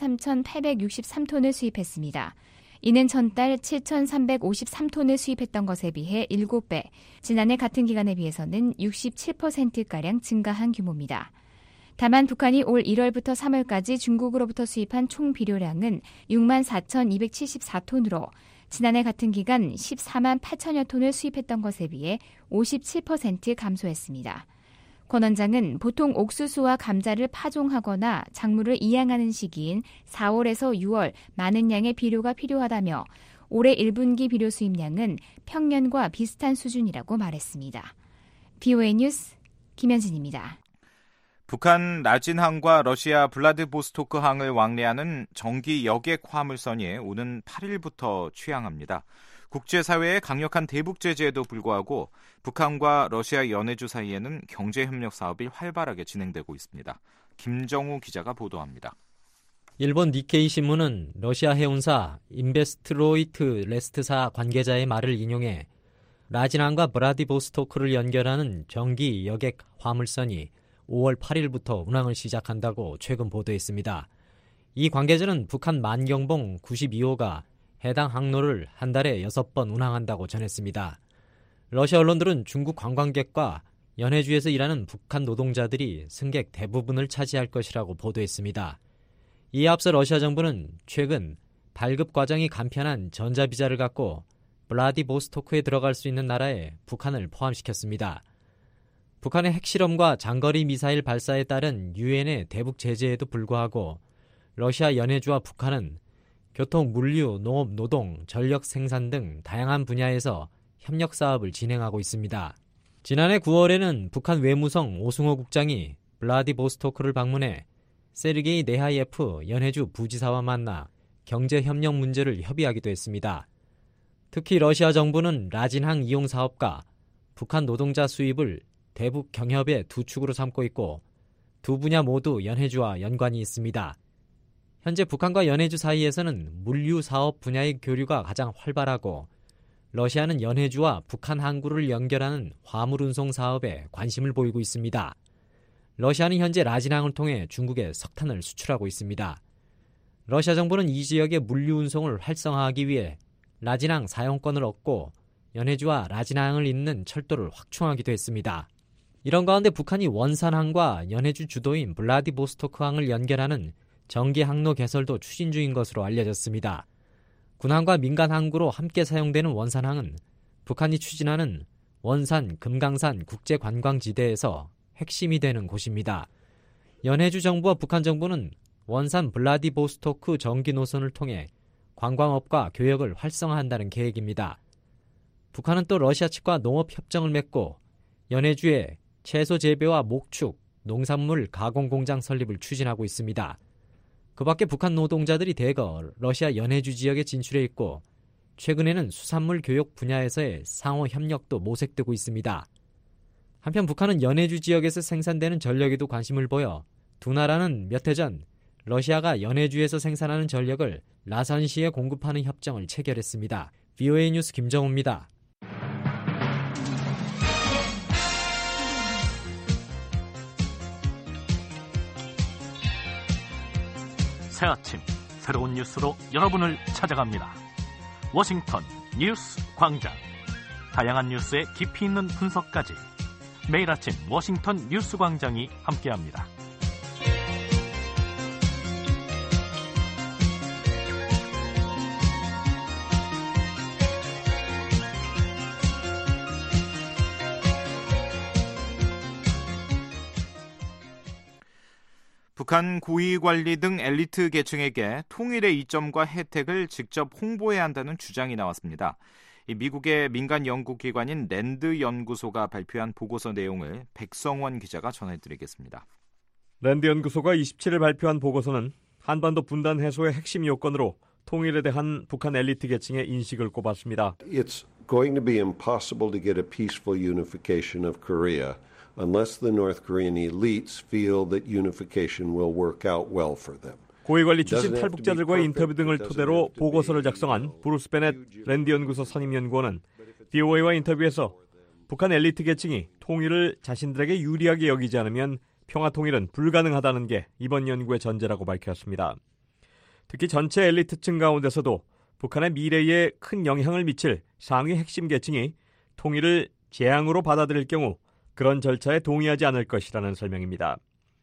53,863톤을 수입했습니다. 이는 전달 7,353톤을 수입했던 것에 비해 7배, 지난해 같은 기간에 비해서는 67%가량 증가한 규모입니다. 다만 북한이 올 1월부터 3월까지 중국으로부터 수입한 총 비료량은 6만 4,274톤으로 지난해 같은 기간 14만 8천여 톤을 수입했던 것에 비해 57% 감소했습니다. 권 원장은 보통 옥수수와 감자를 파종하거나 작물을 이양하는 시기인 4월에서 6월 많은 양의 비료가 필요하다며 올해 1분기 비료 수입량은 평년과 비슷한 수준이라고 말했습니다. BOA 뉴스 김현진입니다. 북한 라진항과 러시아 블라디보스토크항을 왕래하는 정기 여객 화물선이 오는 8일부터 취항합니다. 국제사회의 강력한 대북 제재에도 불구하고 북한과 러시아 연해주 사이에는 경제협력 사업이 활발하게 진행되고 있습니다. 김정우 기자가 보도합니다. 일본 니케이 신문은 러시아 해운사 인베스트로이트 레스트사 관계자의 말을 인용해 라진항과 브라디보스토크를 연결하는 정기 여객 화물선이 5월 8일부터 운항을 시작한다고 최근 보도했습니다. 이 관계자는 북한 만경봉 92호가 해당 항로를 한 달에 6번 운항한다고 전했습니다. 러시아 언론들은 중국 관광객과 연해주에서 일하는 북한 노동자들이 승객 대부분을 차지할 것이라고 보도했습니다. 이에 앞서 러시아 정부는 최근 발급 과정이 간편한 전자비자를 갖고 블라디보스토크에 들어갈 수 있는 나라에 북한을 포함시켰습니다. 북한의 핵실험과 장거리 미사일 발사에 따른 유엔의 대북 제재에도 불구하고 러시아 연해주와 북한은 교통, 물류, 농업, 노동, 전력 생산 등 다양한 분야에서 협력 사업을 진행하고 있습니다. 지난해 9월에는 북한 외무성 오승호 국장이 블라디보스토크를 방문해 세르게이 네하예프 연해주 부지사와 만나 경제협력 문제를 협의하기도 했습니다. 특히 러시아 정부는 라진항 이용 사업과 북한 노동자 수입을 대북 경협의 두 축으로 삼고 있고 두 분야 모두 연해주와 연관이 있습니다. 현재 북한과 연해주 사이에서는 물류 사업 분야의 교류가 가장 활발하고 러시아는 연해주와 북한 항구를 연결하는 화물 운송 사업에 관심을 보이고 있습니다. 러시아는 현재 라진항을 통해 중국에 석탄을 수출하고 있습니다. 러시아 정부는 이 지역의 물류 운송을 활성화하기 위해 라진항 사용권을 얻고 연해주와 라진항을 잇는 철도를 확충하기도 했습니다. 이런 가운데 북한이 원산항과 연해주 주도인 블라디보스토크항을 연결하는 정기 항로 개설도 추진 중인 것으로 알려졌습니다. 군항과 민간 항구로 함께 사용되는 원산항은 북한이 추진하는 원산 금강산 국제관광지대에서 핵심이 되는 곳입니다. 연해주 정부와 북한 정부는 원산 블라디보스토크 정기 노선을 통해 관광업과 교역을 활성화한다는 계획입니다. 북한은 또 러시아 측과 농업협정을 맺고 연해주에 채소 재배와 목축, 농산물 가공 공장 설립을 추진하고 있습니다. 그 밖에 북한 노동자들이 대거 러시아 연해주 지역에 진출해 있고 최근에는 수산물 교육 분야에서의 상호 협력도 모색되고 있습니다. 한편 북한은 연해주 지역에서 생산되는 전력에도 관심을 보여 두 나라는 몇 해 전 러시아가 연해주에서 생산하는 전력을 라선시에 공급하는 협정을 체결했습니다. VOA 뉴스 김정우입니다. 새 아침 새로운 뉴스로 여러분을 찾아갑니다. 워싱턴 뉴스 광장. 다양한 뉴스의 깊이 있는 분석까지 매일 아침 워싱턴 뉴스 광장이 함께합니다. 북한 고위관리 등 엘리트 계층에게 통일의 이점과 혜택을 직접 홍보해야 한다는 주장이 나왔습니다. 미국의 민간 연구기관인 랜드 연구소가 발표한 보고서 내용을 백성원 기자가 전해드리겠습니다. 랜드 연구소가 27일 발표한 보고서는 한반도 분단 해소의 핵심 요건으로 통일에 대한 북한 엘리트 계층의 인식을 꼽았습니다. It's going to be impossible to get a peaceful unification of Korea. Unless the North Korean elites feel that unification will work out well for them. 고위관리 출신 탈북자들과의 인터뷰 등을 토대로 보고서를 작성한 브루스 베넷 랜드 연구소 선임연구원은 VOA와 인터뷰에서 북한 엘리트 계층이 통일을 자신들에게 유리하게 여기지 않으면 평화 통일은 불가능하다는 게 이번 연구의 전제라고 밝혔습니다. 특히 전체 엘리트층 가운데서도 북한의 미래에 큰 영향을 미칠 상위 핵심 계층이 통일을 재앙으로 받아들일 경우 그런 절차에 동의하지 않을 것이라는 설명입니다.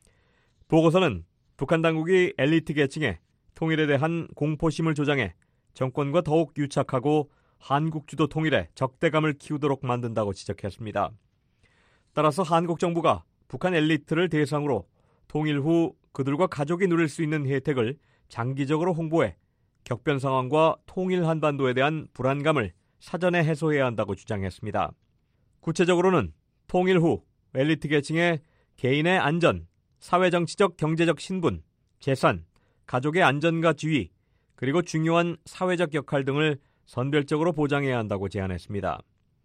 보고서는 북한 당국이 엘리트 계층의 통일에 대한 공포심을 조장해 정권과 더욱 유착하고 한국 주도 통일에 적대감을 키우도록 만든다고 지적했습니다. 따라서 한국 정부가 북한 엘리트를 대상으로 통일 후 그들과 가족이 누릴 수 있는 혜택을 장기적으로 홍보해 격변 상황과 통일 한반도에 대한 불안감을 사전에 해소해야 한다고 주장했습니다. 구체적으로는 통일 후 엘리트 계층의 개인의 안전, 사회정치적 경제적 신분, 재산, 가족의 안전과 지위, 그리고 중요한 사회적 역할 등을 선별적으로 보장해야 한다고 제안했습니다.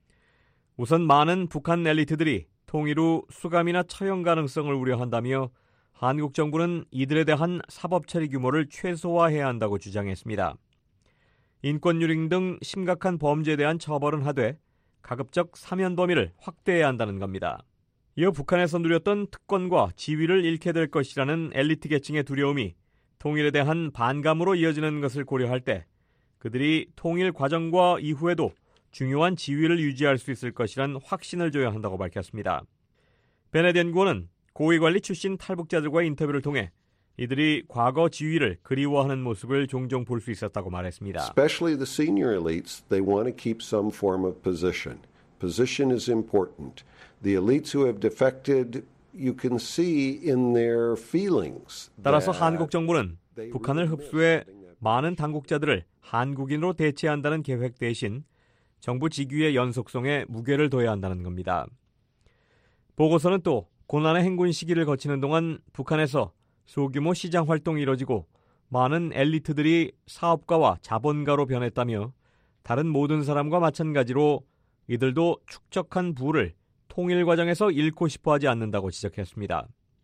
우선 많은 북한 엘리트들이 통일 후 수감이나 처형 가능성을 우려한다며 한국 정부는 이들에 대한 사법 처리 규모를 최소화해야 한다고 주장했습니다. 인권 유린 등 심각한 범죄에 대한 처벌은 하되 가급적 사면 범위를 확대해야 한다는 겁니다. 이어 북한에서 누렸던 특권과 지위를 잃게 될 것이라는 엘리트 계층의 두려움이 통일에 대한 반감으로 이어지는 것을 고려할 때 그들이 통일 과정과 이후에도 중요한 지위를 유지할 수 있을 것이란 확신을 줘야 한다고 밝혔습니다. 베넷 연구원은 고위관리 출신 탈북자들과의 인터뷰를 통해 이들이 과거 지위를 그리워하는 모습을 종종 볼 수 있었다고 말했습니다. Especially the senior elites, they want to keep some form of position. Position is important. The elites who have defected, you can see in their feelings. 따라서 한국 정부는 북한을 흡수해 많은 당국자들을 한국인으로 대체한다는 계획 대신 정부 직위의 연속성에 무게를 둬야 한다는 겁니다. 보고서는 또 고난의 행군 시기를 거치는 동안 북한에서 소규모 시장 활동이 이뤄지고 많은 엘리트들이 사업가와 자본가로 변했다며 다른 모든 사람과 마찬가지로 이들도 축적한 부를 통일 과정에서 잃고 싶어 하지 않는다고 지적했습니다.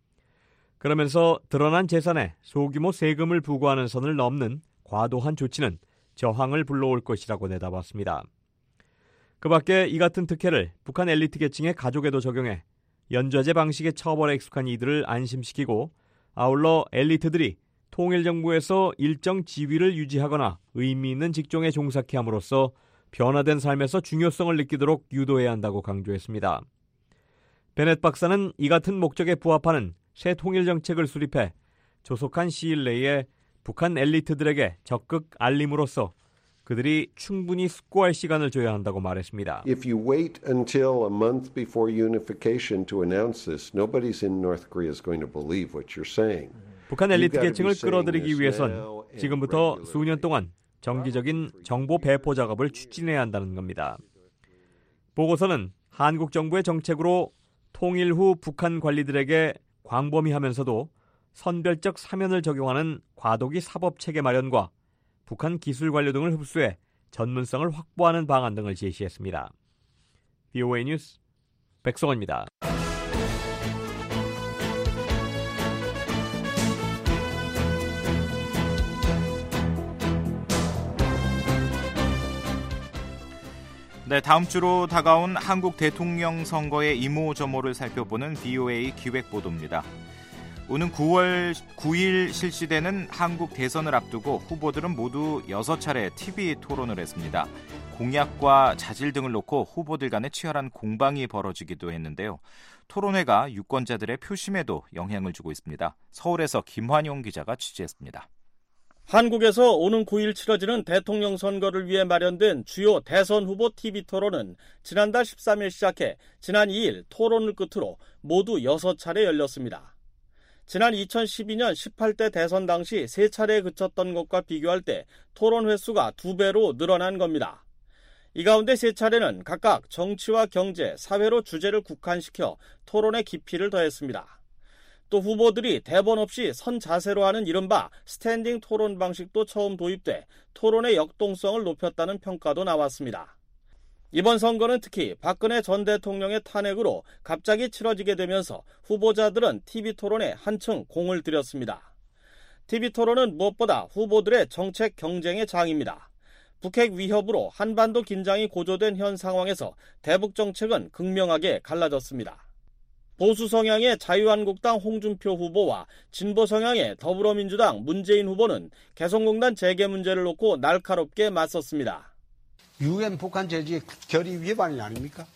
그러면서 드러난 재산에 소규모 세금을 부과하는 선을 넘는 과도한 조치는 저항을 불러올 것이라고 내다봤습니다. 그 밖에 이 같은 특혜를 북한 엘리트 계층의 가족에도 적용해 연좌제 방식의 처벌에 익숙한 이들을 안심시키고 아울러 엘리트들이 통일정부에서 일정 지위를 유지하거나 의미 있는 직종에 종사케 함으로써 변화된 삶에서 중요성을 느끼도록 유도해야 한다고 강조했습니다. 베넷 박사는 이 같은 목적에 부합하는 새 통일정책을 수립해 조속한 시일 내에 북한 엘리트들에게 적극 알림으로써 그들이 충분히 숙고할 시간을 줘야 한다고 말했습니다. If you wait until a month before unification to announce this, nobody's in North Korea is going to believe what you're saying. 북한 엘리트 계층을 끌어들이기 위해선 지금부터 수년 동안 정기적인 정보 배포 작업을 추진해야 한다는 겁니다. 보고서는 한국 정부의 정책으로 통일 후 북한 관리들에게 광범위하면서도 선별적 사면을 적용하는 과도기 사법체계 마련과 북한 기술 관료 등을 흡수해 전문성을 확보하는 방안 등을 제시했습니다. VOA 뉴스 백성원입니다. 네, 다음 주로 다가온 한국 대통령 선거의 이모저모를 살펴보는 VOA 기획보도입니다. 오는 9월 9일 실시되는 한국 대선을 앞두고 후보들은 모두 6차례 TV 토론을 했습니다. 공약과 자질 등을 놓고 후보들 간의 치열한 공방이 벌어지기도 했는데요. 토론회가 유권자들의 표심에도 영향을 주고 있습니다. 서울에서 김환용 기자가 취재했습니다. 한국에서 오는 9일 치러지는 대통령 선거를 위해 마련된 주요 대선 후보 TV 토론은 지난달 13일 시작해 지난 2일 토론을 끝으로 모두 6차례 열렸습니다. 지난 2012년 18대 대선 당시 3차례에 그쳤던 것과 비교할 때 토론 횟수가 2배로 늘어난 겁니다. 이 가운데 3차례는 각각 정치와 경제, 사회로 주제를 국한시켜 토론의 깊이를 더했습니다. 또 후보들이 대본 없이 선 자세로 하는 이른바 스탠딩 토론 방식도 처음 도입돼 토론의 역동성을 높였다는 평가도 나왔습니다. 이번 선거는 특히 박근혜 전 대통령의 탄핵으로 갑자기 치러지게 되면서 후보자들은 TV토론에 한층 공을 들였습니다. TV토론은 무엇보다 후보들의 정책 경쟁의 장입니다. 북핵 위협으로 한반도 긴장이 고조된 현 상황에서 대북 정책은 극명하게 갈라졌습니다. 보수 성향의 자유한국당 홍준표 후보와 진보 성향의 더불어민주당 문재인 후보는 개성공단 재개 문제를 놓고 날카롭게 맞섰습니다. UN 북한 제재 결의 위반이 아닙니까?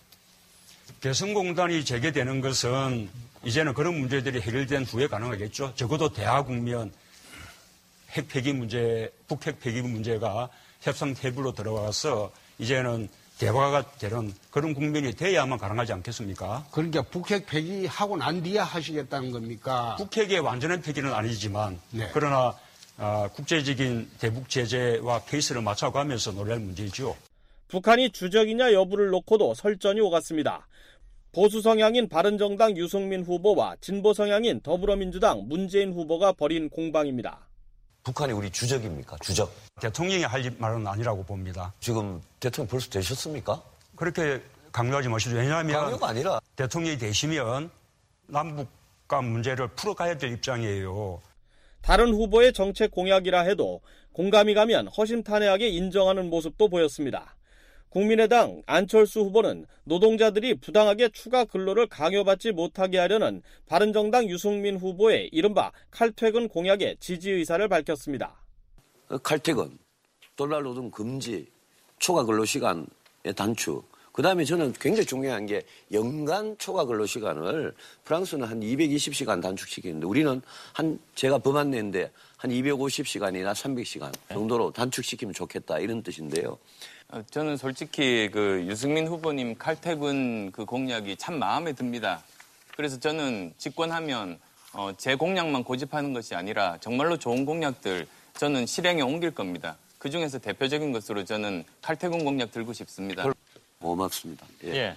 개성공단이 재개되는 것은 이제는 그런 문제들이 해결된 후에 가능하겠죠. 적어도 대하국면 핵 폐기 문제, 북핵 폐기 문제가 협상 테이블로 들어가서 이제는 대화가 되는 그런 국면이 돼야만 가능하지 않겠습니까? 그러니까 북핵 폐기하고 난 뒤에 하시겠다는 겁니까? 북핵의 완전한 폐기는 아니지만 네. 그러나 국제적인 대북 제재와 페이스를 맞춰가면서 노래할 문제이죠. 북한이 주적이냐 여부를 놓고도 설전이 오갔습니다. 보수 성향인 바른정당 유승민 후보와 진보 성향인 더불어민주당 문재인 후보가 벌인 공방입니다. 북한이 우리 주적입니까? 주적. 대통령이 할 말은 아니라고 봅니다. 지금 대통령 벌써 되셨습니까? 그렇게 강요하지 마시죠. 왜냐하면 강요가 아니라 대통령이 되시면 남북 간 문제를 풀어가야 될 입장이에요. 다른 후보의 정책 공약이라 해도 공감이 가면 허심탄회하게 인정하는 모습도 보였습니다. 국민의당 안철수 후보는 노동자들이 부당하게 추가 근로를 강요받지 못하게 하려는 바른정당 유승민 후보의 이른바 칼퇴근 공약에 지지 의사를 밝혔습니다. 칼퇴근, 돌발노동 금지, 초과 근로시간의 단축, 그다음에 저는 굉장히 중요한 게 연간 초과 근로시간을 프랑스는 한 220시간 단축시키는데 우리는 제가 법안 냈는데 한 250시간이나 300시간 정도로 단축시키면 좋겠다 이런 뜻인데요. 저는 솔직히 그 유승민 후보님 칼퇴근 그 공약이 참 마음에 듭니다. 그래서 저는 집권하면 제 공약만 고집하는 것이 아니라 정말로 좋은 공약들 저는 실행에 옮길 겁니다. 그중에서 대표적인 것으로 저는 칼퇴근 공약 들고 싶습니다. 고맙습니다. 예.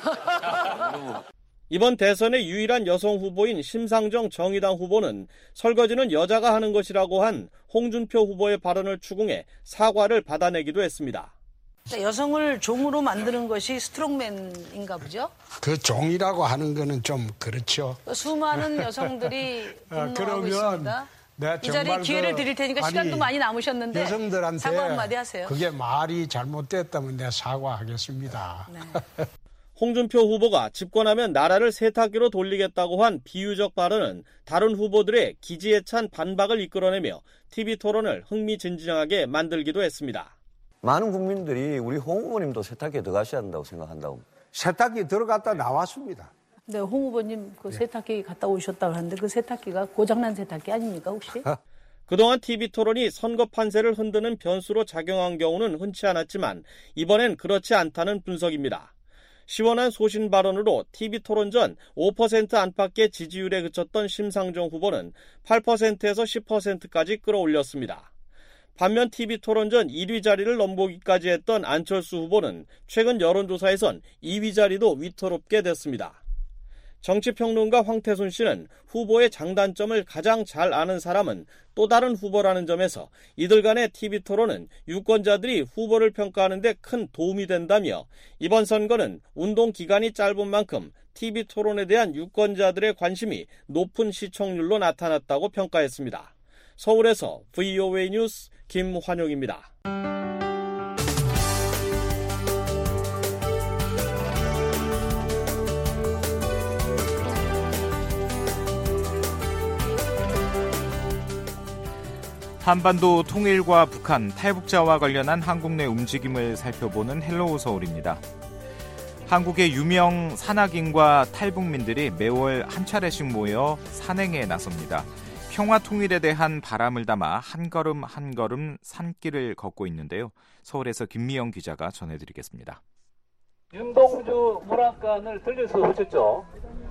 이번 대선의 유일한 여성 후보인 심상정 정의당 후보는 설거지는 여자가 하는 것이라고 한 홍준표 후보의 발언을 추궁해 사과를 받아내기도 했습니다. 여성을 종으로 만드는 것이 스트롱맨인가 보죠? 그 종이라고 하는 거는 좀 그렇죠. 수많은 여성들이 분노하고 있습니다. 이 자리에 기회를 드릴 테니까 시간도 많이 남으셨는데 여성들한테 사과 한마디 하세요. 그게 말이 잘못됐다면 내가 사과하겠습니다. 네. 홍준표 후보가 집권하면 나라를 세탁기로 돌리겠다고 한 비유적 발언은 다른 후보들의 기지에 찬 반박을 이끌어내며 TV토론을 흥미진진하게 만들기도 했습니다. 많은 국민들이 우리 홍 후보님도 세탁기에 들어가셔야 한다고 생각한다고. 세탁기 들어갔다 나왔습니다. 네, 홍 후보님 그 세탁기 갔다 오셨다고 하는데 그 세탁기가 고장난 세탁기 아닙니까 혹시? 그동안 TV토론이 선거 판세를 흔드는 변수로 작용한 경우는 흔치 않았지만 이번엔 그렇지 않다는 분석입니다. 시원한 소신 발언으로 TV토론 전 5% 안팎의 지지율에 그쳤던 심상정 후보는 8%에서 10%까지 끌어올렸습니다. 반면 TV토론 전 1위 자리를 넘보기까지 했던 안철수 후보는 최근 여론조사에선 2위 자리도 위태롭게 됐습니다. 정치평론가 황태순 씨는 후보의 장단점을 가장 잘 아는 사람은 또 다른 후보라는 점에서 이들 간의 TV토론은 유권자들이 후보를 평가하는 데 큰 도움이 된다며 이번 선거는 운동 기간이 짧은 만큼 TV토론에 대한 유권자들의 관심이 높은 시청률로 나타났다고 평가했습니다. 서울에서 VOA 뉴스 김환용입니다. 한반도 통일과 북한 탈북자와 관련한 한국 내 움직임을 살펴보는 헬로우 서울입니다. 한국의 유명 산악인과 탈북민들이 매월 한 차례씩 모여 산행에 나섭니다. 평화 통일에 대한 바람을 담아 한 걸음 한 걸음 산길을 걷고 있는데요. 서울에서 김미영 기자가 전해드리겠습니다. 윤동주 문학관을 들려서 오셨죠?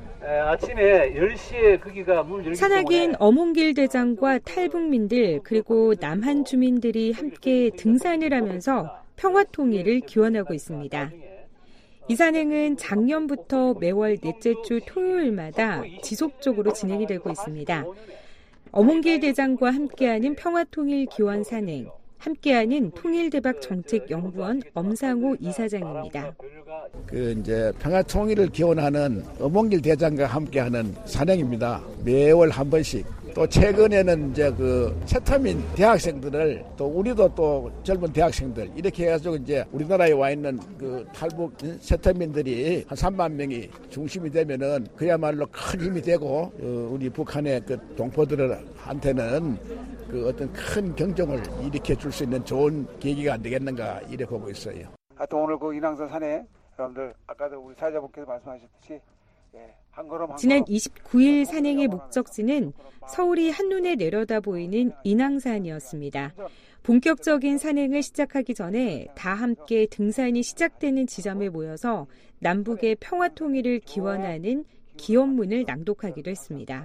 아침에 10시에 거기가 문 열기 산악인 엄홍길 대장과 탈북민들 그리고 남한 주민들이 함께 등산을 하면서 평화통일을 기원하고 있습니다. 이 산행은 작년부터 매월 넷째 주 토요일마다 지속적으로 진행이 되고 있습니다. 엄홍길 대장과 함께하는 평화통일 기원 산행, 함께하는 통일대박 정책연구원 엄상호 이사장입니다. 이제 평화통일을 기원하는 엄홍길 대장과 함께하는 산행입니다. 매월 한 번씩. 또 최근에는 이제 세터민 대학생들을 또 우리도 또 젊은 대학생들 이렇게 해가지고 이제 우리나라에 와 있는 탈북 세터민들이 한 3만 명이 중심이 되면은 그야말로 큰 힘이 되고 우리 북한의 동포들한테는 어떤 큰 경종을 일으켜 줄 수 있는 좋은 계기가 안 되겠는가 이래 보고 있어요. 하여튼 오늘 인왕산 산에 여러분들 아까도 우리 사회자분께서 말씀하셨듯이 지난 29일 산행의 목적지는 서울이 한눈에 내려다 보이는 인왕산이었습니다. 본격적인 산행을 시작하기 전에 다 함께 등산이 시작되는 지점에 모여서 남북의 평화통일을 기원하는 기원문을 낭독하기도 했습니다.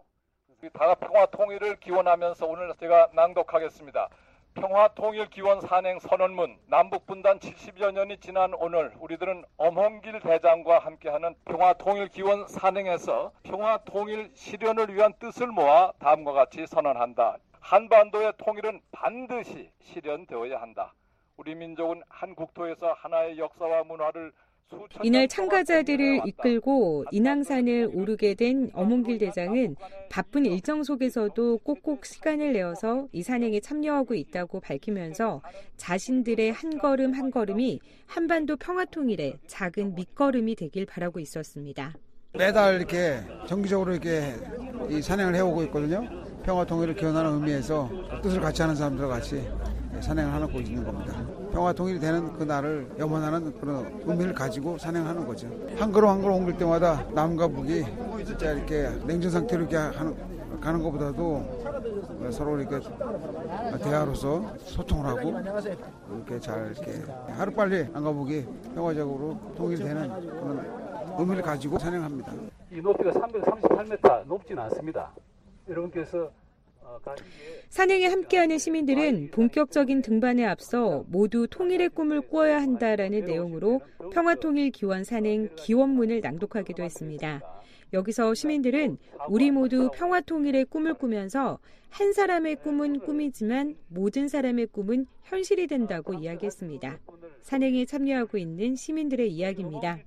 다 평화통일을 기원하면서 오늘 제가 낭독하겠습니다. 평화통일 기원 산행 선언문. 남북분단 70여 년이 지난 오늘 우리들은 엄홍길 대장과 함께하는 평화통일 기원 산행에서 평화통일 실현을 위한 뜻을 모아 다음과 같이 선언한다. 한반도의 통일은 반드시 실현되어야 한다. 우리 민족은 한 국토에서 하나의 역사와 문화를 이날 참가자들을 이끌고 인왕산을 오르게 된 엄원길 대장은 바쁜 일정 속에서도 꼭꼭 시간을 내어서 이 산행에 참여하고 있다고 밝히면서 자신들의 한 걸음 한 걸음이 한반도 평화통일의 작은 밑거름이 되길 바라고 있었습니다. 매달 이렇게 정기적으로 이렇게 이 산행을 해오고 있거든요. 평화통일을 기원하는 의미에서 뜻을 같이 하는 사람들과 같이 산행을 하고 있는 겁니다. 평화통일이 되는 그 날을 염원하는 그런 의미를 가지고 산행하는 거죠. 한 걸음 한 걸음 옮길 때마다 남과 북이 진짜 이렇게 냉전 상태로 이렇게 가는 것보다도 서로 이렇게 대화로서 소통을 하고 이렇게 잘 이렇게 하루빨리 남과 북이 평화적으로 통일되는 그런 의미를 가지고 산행합니다. 이 높이가 338m 높지는 않습니다. 여러분께서 산행에 함께하는 시민들은 본격적인 등반에 앞서 모두 통일의 꿈을 꾸어야 한다라는 내용으로 평화통일 기원 산행 기원문을 낭독하기도 했습니다. 여기서 시민들은 우리 모두 평화통일의 꿈을 꾸면서 한 사람의 꿈은 꿈이지만 모든 사람의 꿈은 현실이 된다고 이야기했습니다. 산행에 참여하고 있는 시민들의 이야기입니다.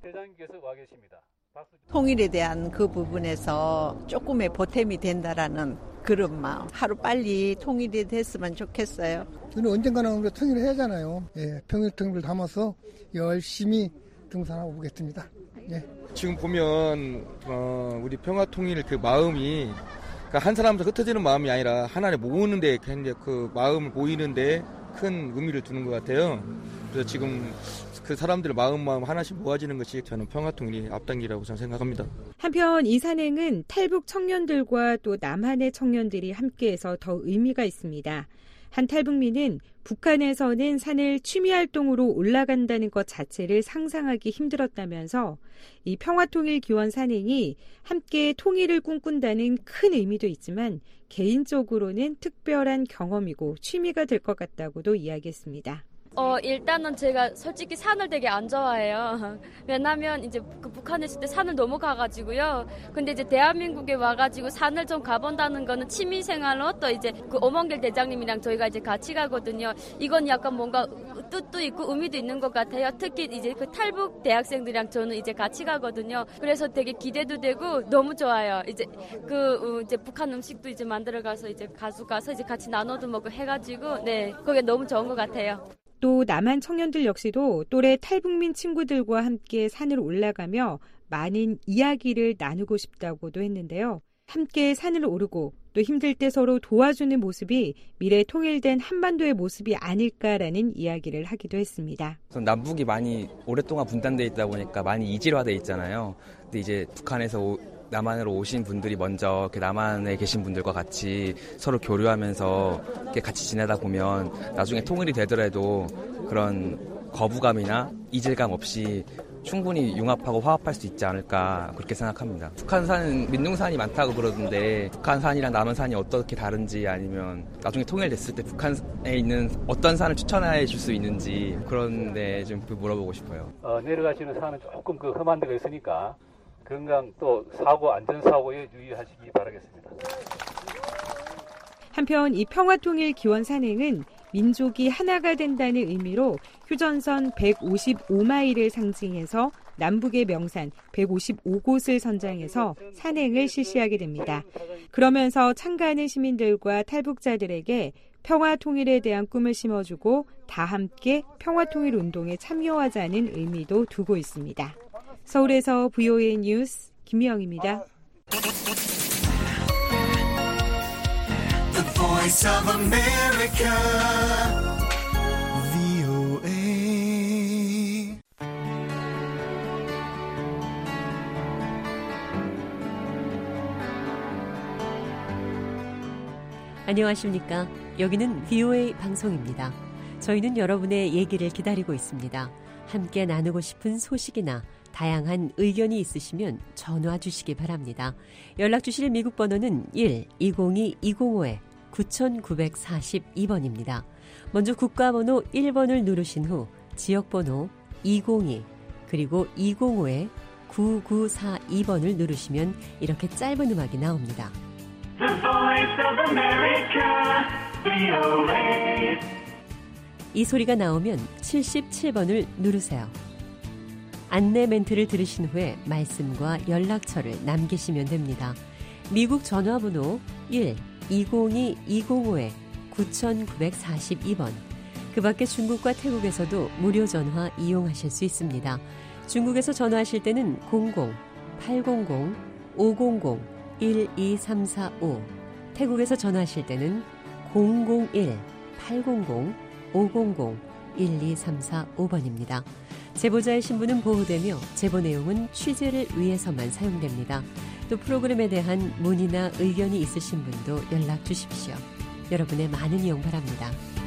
통일에 대한 그 부분에서 조금의 보탬이 된다라는 그런 마음. 하루빨리 통일이 됐으면 좋겠어요. 저는 언젠가는 우리가 통일을 해야 하잖아요. 예, 평일통일을 담아서 열심히 등산하고 오겠습니다. 예. 지금 보면 우리 평화통일 그 마음이 그러니까 한 사람에서 흩어지는 마음이 아니라 하나를 모으는데 그 마음을 모이는데 큰 의미를 두는 것 같아요. 그래서 지금 그 사람들 마음 하나씩 모아지는 것이 저는 평화통일이 앞당기라고 저는 생각합니다. 한편 이 산행은 탈북 청년들과 또 남한의 청년들이 함께해서 더 의미가 있습니다. 한 탈북민은 북한에서는 산을 취미활동으로 올라간다는 것 자체를 상상하기 힘들었다면서 이 평화통일 기원 산행이 함께 통일을 꿈꾼다는 큰 의미도 있지만 개인적으로는 특별한 경험이고 취미가 될 것 같다고도 이야기했습니다. 일단은 제가 솔직히 산을 되게 안 좋아해요. 왜냐면 이제 그 북한에 있을 때 산을 너무 가가지고요. 근데 이제 대한민국에 와가지고 산을 좀 가본다는 거는 취미생활로 또 이제 그 엄원길 대장님이랑 저희가 이제 같이 가거든요. 이건 약간 뭔가 뜻도 있고 의미도 있는 것 같아요. 특히 이제 그 탈북 대학생들이랑 저는 이제 같이 가거든요. 그래서 되게 기대도 되고 너무 좋아요. 이제 이제 북한 음식도 이제 만들어 가서 이제 가서 이제 같이 나눠도 먹고 해가지고 네, 그게 너무 좋은 것 같아요. 또 남한 청년들 역시도 또래 탈북민 친구들과 함께 산을 올라가며 많은 이야기를 나누고 싶다고도 했는데요. 함께 산을 오르고 또 힘들 때 서로 도와주는 모습이 미래 통일된 한반도의 모습이 아닐까라는 이야기를 하기도 했습니다. 남북이 많이 오랫동안 분단돼 있다 보니까 많이 이질화돼 있잖아요. 근데 이제 북한에서 남한으로 오신 분들이 먼저 남한에 계신 분들과 같이 서로 교류하면서 이렇게 같이 지내다 보면 나중에 통일이 되더라도 그런 거부감이나 이질감 없이 충분히 융합하고 화합할 수 있지 않을까 그렇게 생각합니다. 북한산은 민둥산이 많다고 그러던데 북한산이랑 남한산이 어떻게 다른지 아니면 나중에 통일됐을 때 북한에 있는 어떤 산을 추천해 줄 수 있는지 그런 데 좀 물어보고 싶어요. 내려가시는 산은 조금 험한 데가 있으니까 건강 또 안전사고에 유의하시기 바라겠습니다. 한편 이 평화통일 기원 산행은 민족이 하나가 된다는 의미로 휴전선 155마일을 상징해서 남북의 명산 155곳을 선정해서 산행을 실시하게 됩니다. 그러면서 참가하는 시민들과 탈북자들에게 평화통일에 대한 꿈을 심어주고 다 함께 평화통일 운동에 참여하자는 의미도 두고 있습니다. 서울에서 VOA 뉴스 김미영입니다. The Voice of America, VOA. 안녕하십니까? 여기는 VOA 방송입니다. 저희는 여러분의 얘기를 기다리고 있습니다. 함께 나누고 싶은 소식이나 다양한 의견이 있으시면 전화 주시기 바랍니다. 연락 주실 미국 번호는 1-202-250-9942번입니다. 먼저 국가번호 1번을 누르신 후 지역번호 202 그리고 205-9942번을 누르시면 이렇게 짧은 음악이 나옵니다. The Voice of America, VOA. 이 소리가 나오면 77번을 누르세요. 안내 멘트를 들으신 후에 말씀과 연락처를 남기시면 됩니다. 미국 전화번호 1-202-205-9942번. 그 밖에 중국과 태국에서도 무료 전화 이용하실 수 있습니다. 중국에서 전화하실 때는 00-800-500-12345, 태국에서 전화하실 때는 001-800-500-12345번입니다. 제보자의 신분은 보호되며 제보 내용은 취재를 위해서만 사용됩니다. 또 프로그램에 대한 문의나 의견이 있으신 분도 연락 주십시오. 여러분의 많은 이용 바랍니다.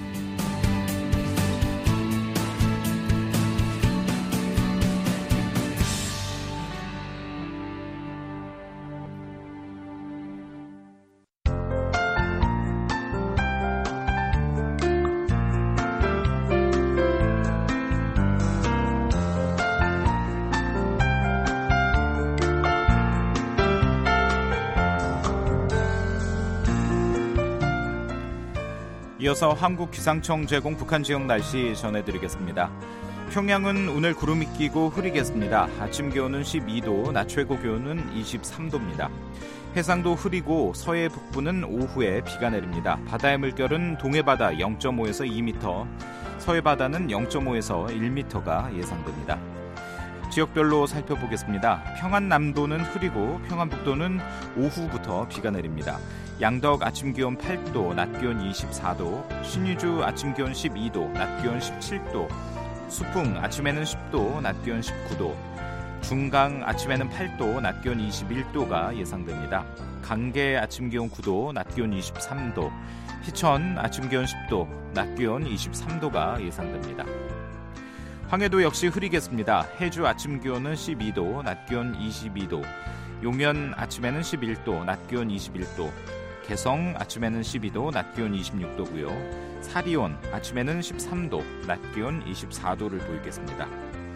이어서 한국기상청 제공 북한 지역 날씨 전해드리겠습니다. 평양은 오늘 구름이 끼고 흐리겠습니다. 아침 기온은 12도, 낮 최고 기온은 23도입니다. 해상도 흐리고 서해 북부는 오후에 비가 내립니다. 바다의 물결은 동해바다 0.5에서 2m, 서해바다는 0.5에서 1m가 예상됩니다. 지역별로 살펴보겠습니다. 평안남도는 흐리고 평안북도는 오후부터 비가 내립니다. 양덕 아침 기온 8도, 낮 기온 24도, 신의주 아침 기온 12도, 낮 기온 17도, 수풍 아침에는 10도, 낮 기온 19도, 중강 아침에는 8도, 낮 기온 21도가 예상됩니다. 강계 아침 기온 9도, 낮 기온 23도, 희천 아침 기온 10도, 낮 기온 23도가 예상됩니다. 황해도 역시 흐리겠습니다. 해주 아침 기온은 12도, 낮 기온 22도, 용연 아침에는 11도, 낮 기온 21도, 개성 아침에는 12도, 낮 기온 26도고요. 사리온 아침에는 13도, 낮 기온 24도를 보이겠습니다.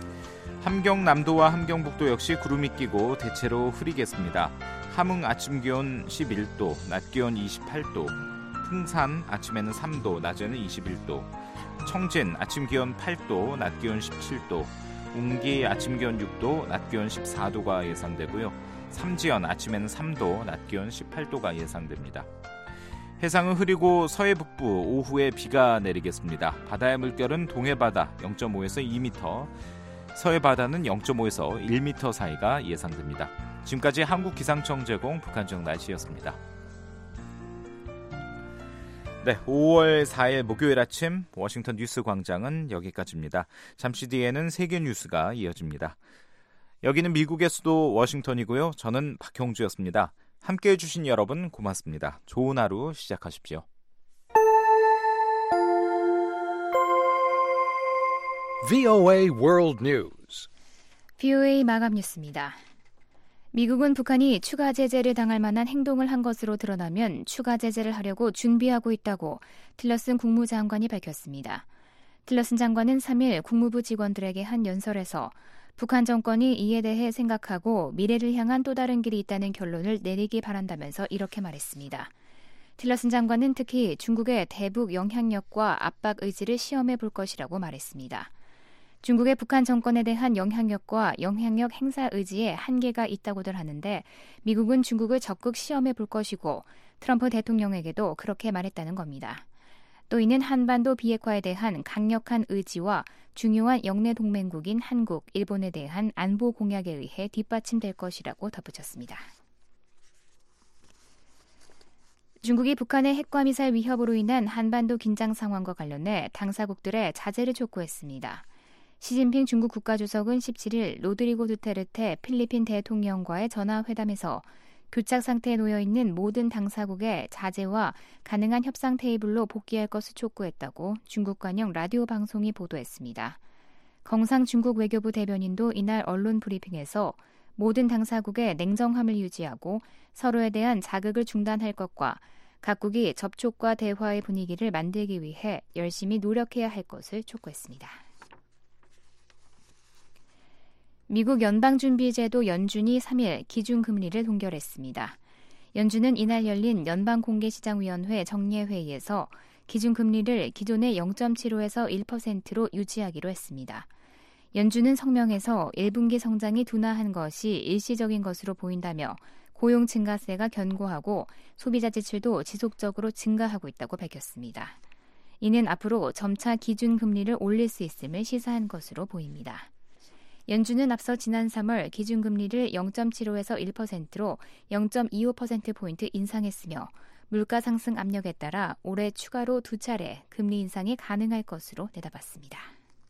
함경남도와 함경북도 역시 구름이 끼고 대체로 흐리겠습니다. 함흥 아침 기온 11도, 낮 기온 28도, 풍산 아침에는 3도, 낮에는 21도, 청진 아침 기온 8도, 낮 기온 17도, 웅기 아침 기온 6도, 낮 기온 14도가 예상되고요. 삼지연 아침에는 3도, 낮 기온 18도가 예상됩니다. 해상은 흐리고 서해 북부 오후에 비가 내리겠습니다. 바다의 물결은 동해바다 0.5에서 2m, 서해바다는 0.5에서 1m 사이가 예상됩니다. 지금까지 한국기상청 제공 북한 지역 날씨였습니다. 네, 5월 4일 목요일 아침 워싱턴 뉴스 광장은 여기까지입니다. 잠시 뒤에는 세계 뉴스가 이어집니다. 여기는 미국의 수도 워싱턴이고요. 저는 박형주였습니다. 함께해 주신 여러분 고맙습니다. 좋은 하루 시작하십시오. VOA World News. VOA 마감 뉴스입니다. 미국은 북한이 추가 제재를 당할 만한 행동을 한 것으로 드러나면 추가 제재를 하려고 준비하고 있다고 틸러슨 국무장관이 밝혔습니다. 틸러슨 장관은 3일 국무부 직원들에게 한 연설에서 북한 정권이 이에 대해 생각하고 미래를 향한 또 다른 길이 있다는 결론을 내리기 바란다면서 이렇게 말했습니다. 틸러슨 장관은 특히 중국의 대북 영향력과 압박 의지를 시험해 볼 것이라고 말했습니다. 중국의 북한 정권에 대한 영향력과 영향력 행사 의지에 한계가 있다고들 하는데 미국은 중국을 적극 시험해 볼 것이고 트럼프 대통령에게도 그렇게 말했다는 겁니다. 또 이는 한반도 비핵화에 대한 강력한 의지와 중요한 영내 동맹국인 한국, 일본에 대한 안보 공약에 의해 뒷받침될 것이라고 덧붙였습니다. 중국이 북한의 핵과미사일 위협으로 인한 한반도 긴장 상황과 관련해 당사국들의 자제를 촉구했습니다. 시진핑 중국 국가주석은 17일 로드리고 두테르테 필리핀 대통령과의 전화회담에서 교착 상태에 놓여있는 모든 당사국의 자제와 가능한 협상 테이블로 복귀할 것을 촉구했다고 중국 관영 라디오 방송이 보도했습니다. 경상 중국 외교부 대변인도 이날 언론 브리핑에서 모든 당사국의 냉정함을 유지하고 서로에 대한 자극을 중단할 것과 각국이 접촉과 대화의 분위기를 만들기 위해 열심히 노력해야 할 것을 촉구했습니다. 미국 연방준비제도 연준이 3일 기준금리를 동결했습니다. 연준은 이날 열린 연방공개시장위원회 정례회의에서 기준금리를 기존의 0.75에서 1%로 유지하기로 했습니다. 연준은 성명에서 1분기 성장이 둔화한 것이 일시적인 것으로 보인다며 고용 증가세가 견고하고 소비자 지출도 지속적으로 증가하고 있다고 밝혔습니다. 이는 앞으로 점차 기준금리를 올릴 수 있음을 시사한 것으로 보입니다. 연준은 앞서 지난 3월 기준금리를 0.75에서 1%로 0.25%포인트 인상했으며 물가 상승 압력에 따라 올해 추가로 2차례 금리 인상이 가능할 것으로 내다봤습니다.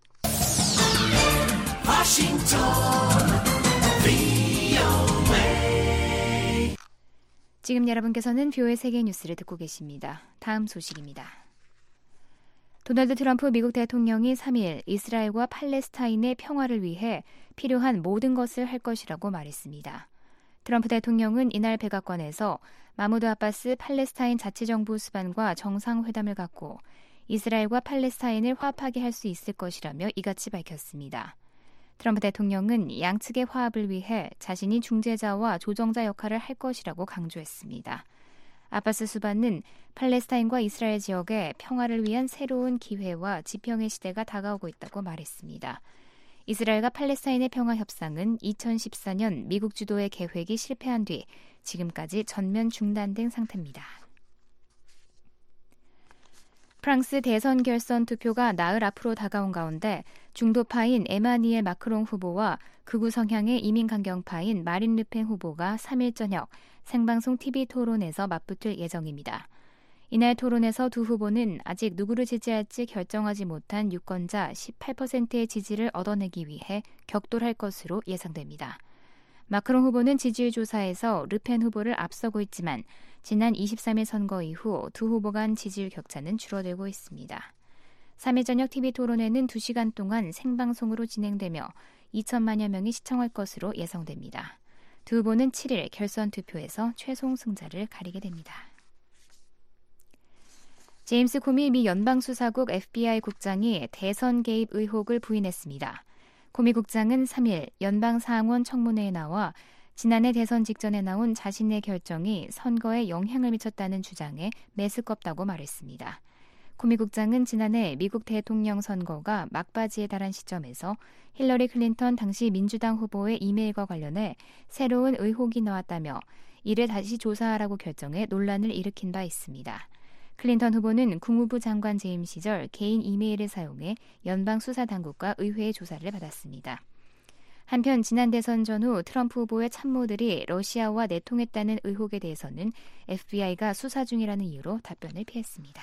지금 여러분께서는 VOA 세계 뉴스를 듣고 계십니다. 다음 소식입니다. 도널드 트럼프 미국 대통령이 3일 이스라엘과 팔레스타인의 평화를 위해 필요한 모든 것을 할 것이라고 말했습니다. 트럼프 대통령은 이날 백악관에서 마무드 아바스 팔레스타인 자치정부 수반과 정상회담을 갖고 이스라엘과 팔레스타인을 화합하게 할 수 있을 것이라며 이같이 밝혔습니다. 트럼프 대통령은 양측의 화합을 위해 자신이 중재자와 조정자 역할을 할 것이라고 강조했습니다. 아바스 수반은 팔레스타인과 이스라엘 지역의 평화를 위한 새로운 기회와 지평의 시대가 다가오고 있다고 말했습니다. 이스라엘과 팔레스타인의 평화 협상은 2014년 미국 주도의 계획이 실패한 뒤 지금까지 전면 중단된 상태입니다. 프랑스 대선 결선 투표가 나흘 앞으로 다가온 가운데 중도파인 에마니엘 마크롱 후보와 극우 성향의 이민강경파인 마린 르펜 후보가 3일 저녁 생방송 TV 토론에서 맞붙을 예정입니다. 이날 토론에서 두 후보는 아직 누구를 지지할지 결정하지 못한 유권자 18%의 지지를 얻어내기 위해 격돌할 것으로 예상됩니다. 마크롱 후보는 지지율 조사에서 르펜 후보를 앞서고 있지만 지난 23일 선거 이후 두 후보 간 지지율 격차는 줄어들고 있습니다. 3일 저녁 TV 토론회는 2시간 동안 생방송으로 진행되며 2천만여 명이 시청할 것으로 예상됩니다. 두 후보는 7일 결선 투표에서 최종 승자를 가리게 됩니다. 제임스 코미 미 연방수사국 FBI 국장이 대선 개입 의혹을 부인했습니다. 코미 국장은 3일 연방상원 청문회에 나와 지난해 대선 직전에 나온 자신의 결정이 선거에 영향을 미쳤다는 주장에 메스껍다고 말했습니다. 코미 국장은 지난해 미국 대통령 선거가 막바지에 달한 시점에서 힐러리 클린턴 당시 민주당 후보의 이메일과 관련해 새로운 의혹이 나왔다며 이를 다시 조사하라고 결정해 논란을 일으킨 바 있습니다. 클린턴 후보는 국무부 장관 재임 시절 개인 이메일을 사용해 연방수사당국과 의회의 조사를 받았습니다. 한편 지난 대선 전후 트럼프 후보의 참모들이 러시아와 내통했다는 의혹에 대해서는 FBI가 수사 중이라는 이유로 답변을 피했습니다.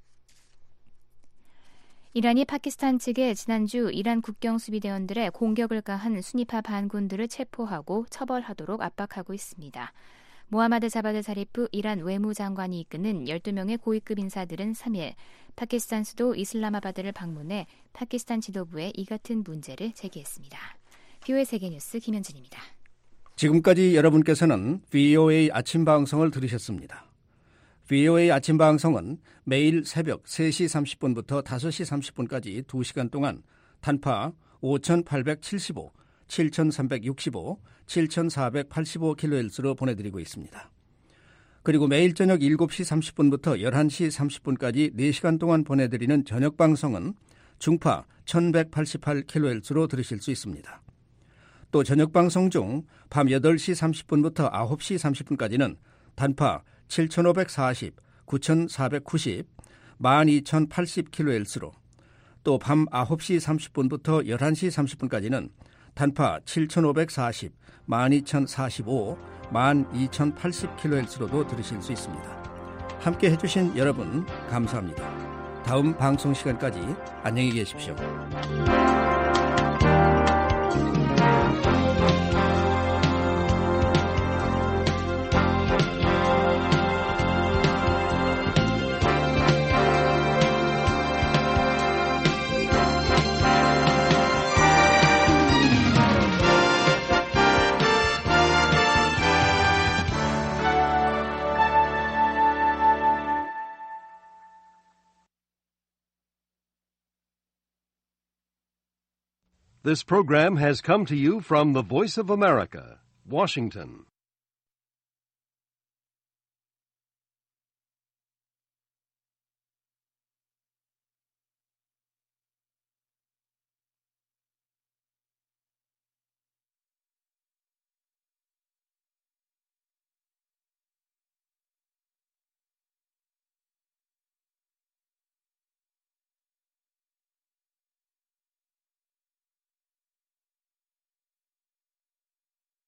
이란이 파키스탄 측에 지난주 이란 국경 수비대원들의 공격을 가한 순위파 반군들을 체포하고 처벌하도록 압박하고 있습니다. 모하마드 자바드 자리프 이란 외무장관이 이끄는 12명의 고위급 인사들은 3일 파키스탄 수도 이슬라마바드를 방문해 파키스탄 지도부에 이 같은 문제를 제기했습니다. VOA 세계뉴스 김현진입니다. 지금까지 여러분께서는 VOA 아침 방송을 들으셨습니다. VOA 아침 방송은 매일 새벽 3시 30분부터 5시 30분까지 2시간 동안 단파 5,875, 7,365, 7,485kHz로 보내드리고 있습니다. 그리고 매일 저녁 7시 30분부터 11시 30분까지 4시간 동안 보내드리는 저녁 방송은 중파 1,188kHz로 들으실 수 있습니다. 또 저녁 방송 중 밤 8시 30분부터 9시 30분까지는 단파 7,540, 9,490, 12,080kHz로 또 밤 9시 30분부터 11시 30분까지는 단파 7,540, 12,045, 12,080kHz로도 들으실 수 있습니다. 함께 해주신 여러분 감사합니다. 다음 방송 시간까지 안녕히 계십시오. This program has come to you from the Voice of America, Washington.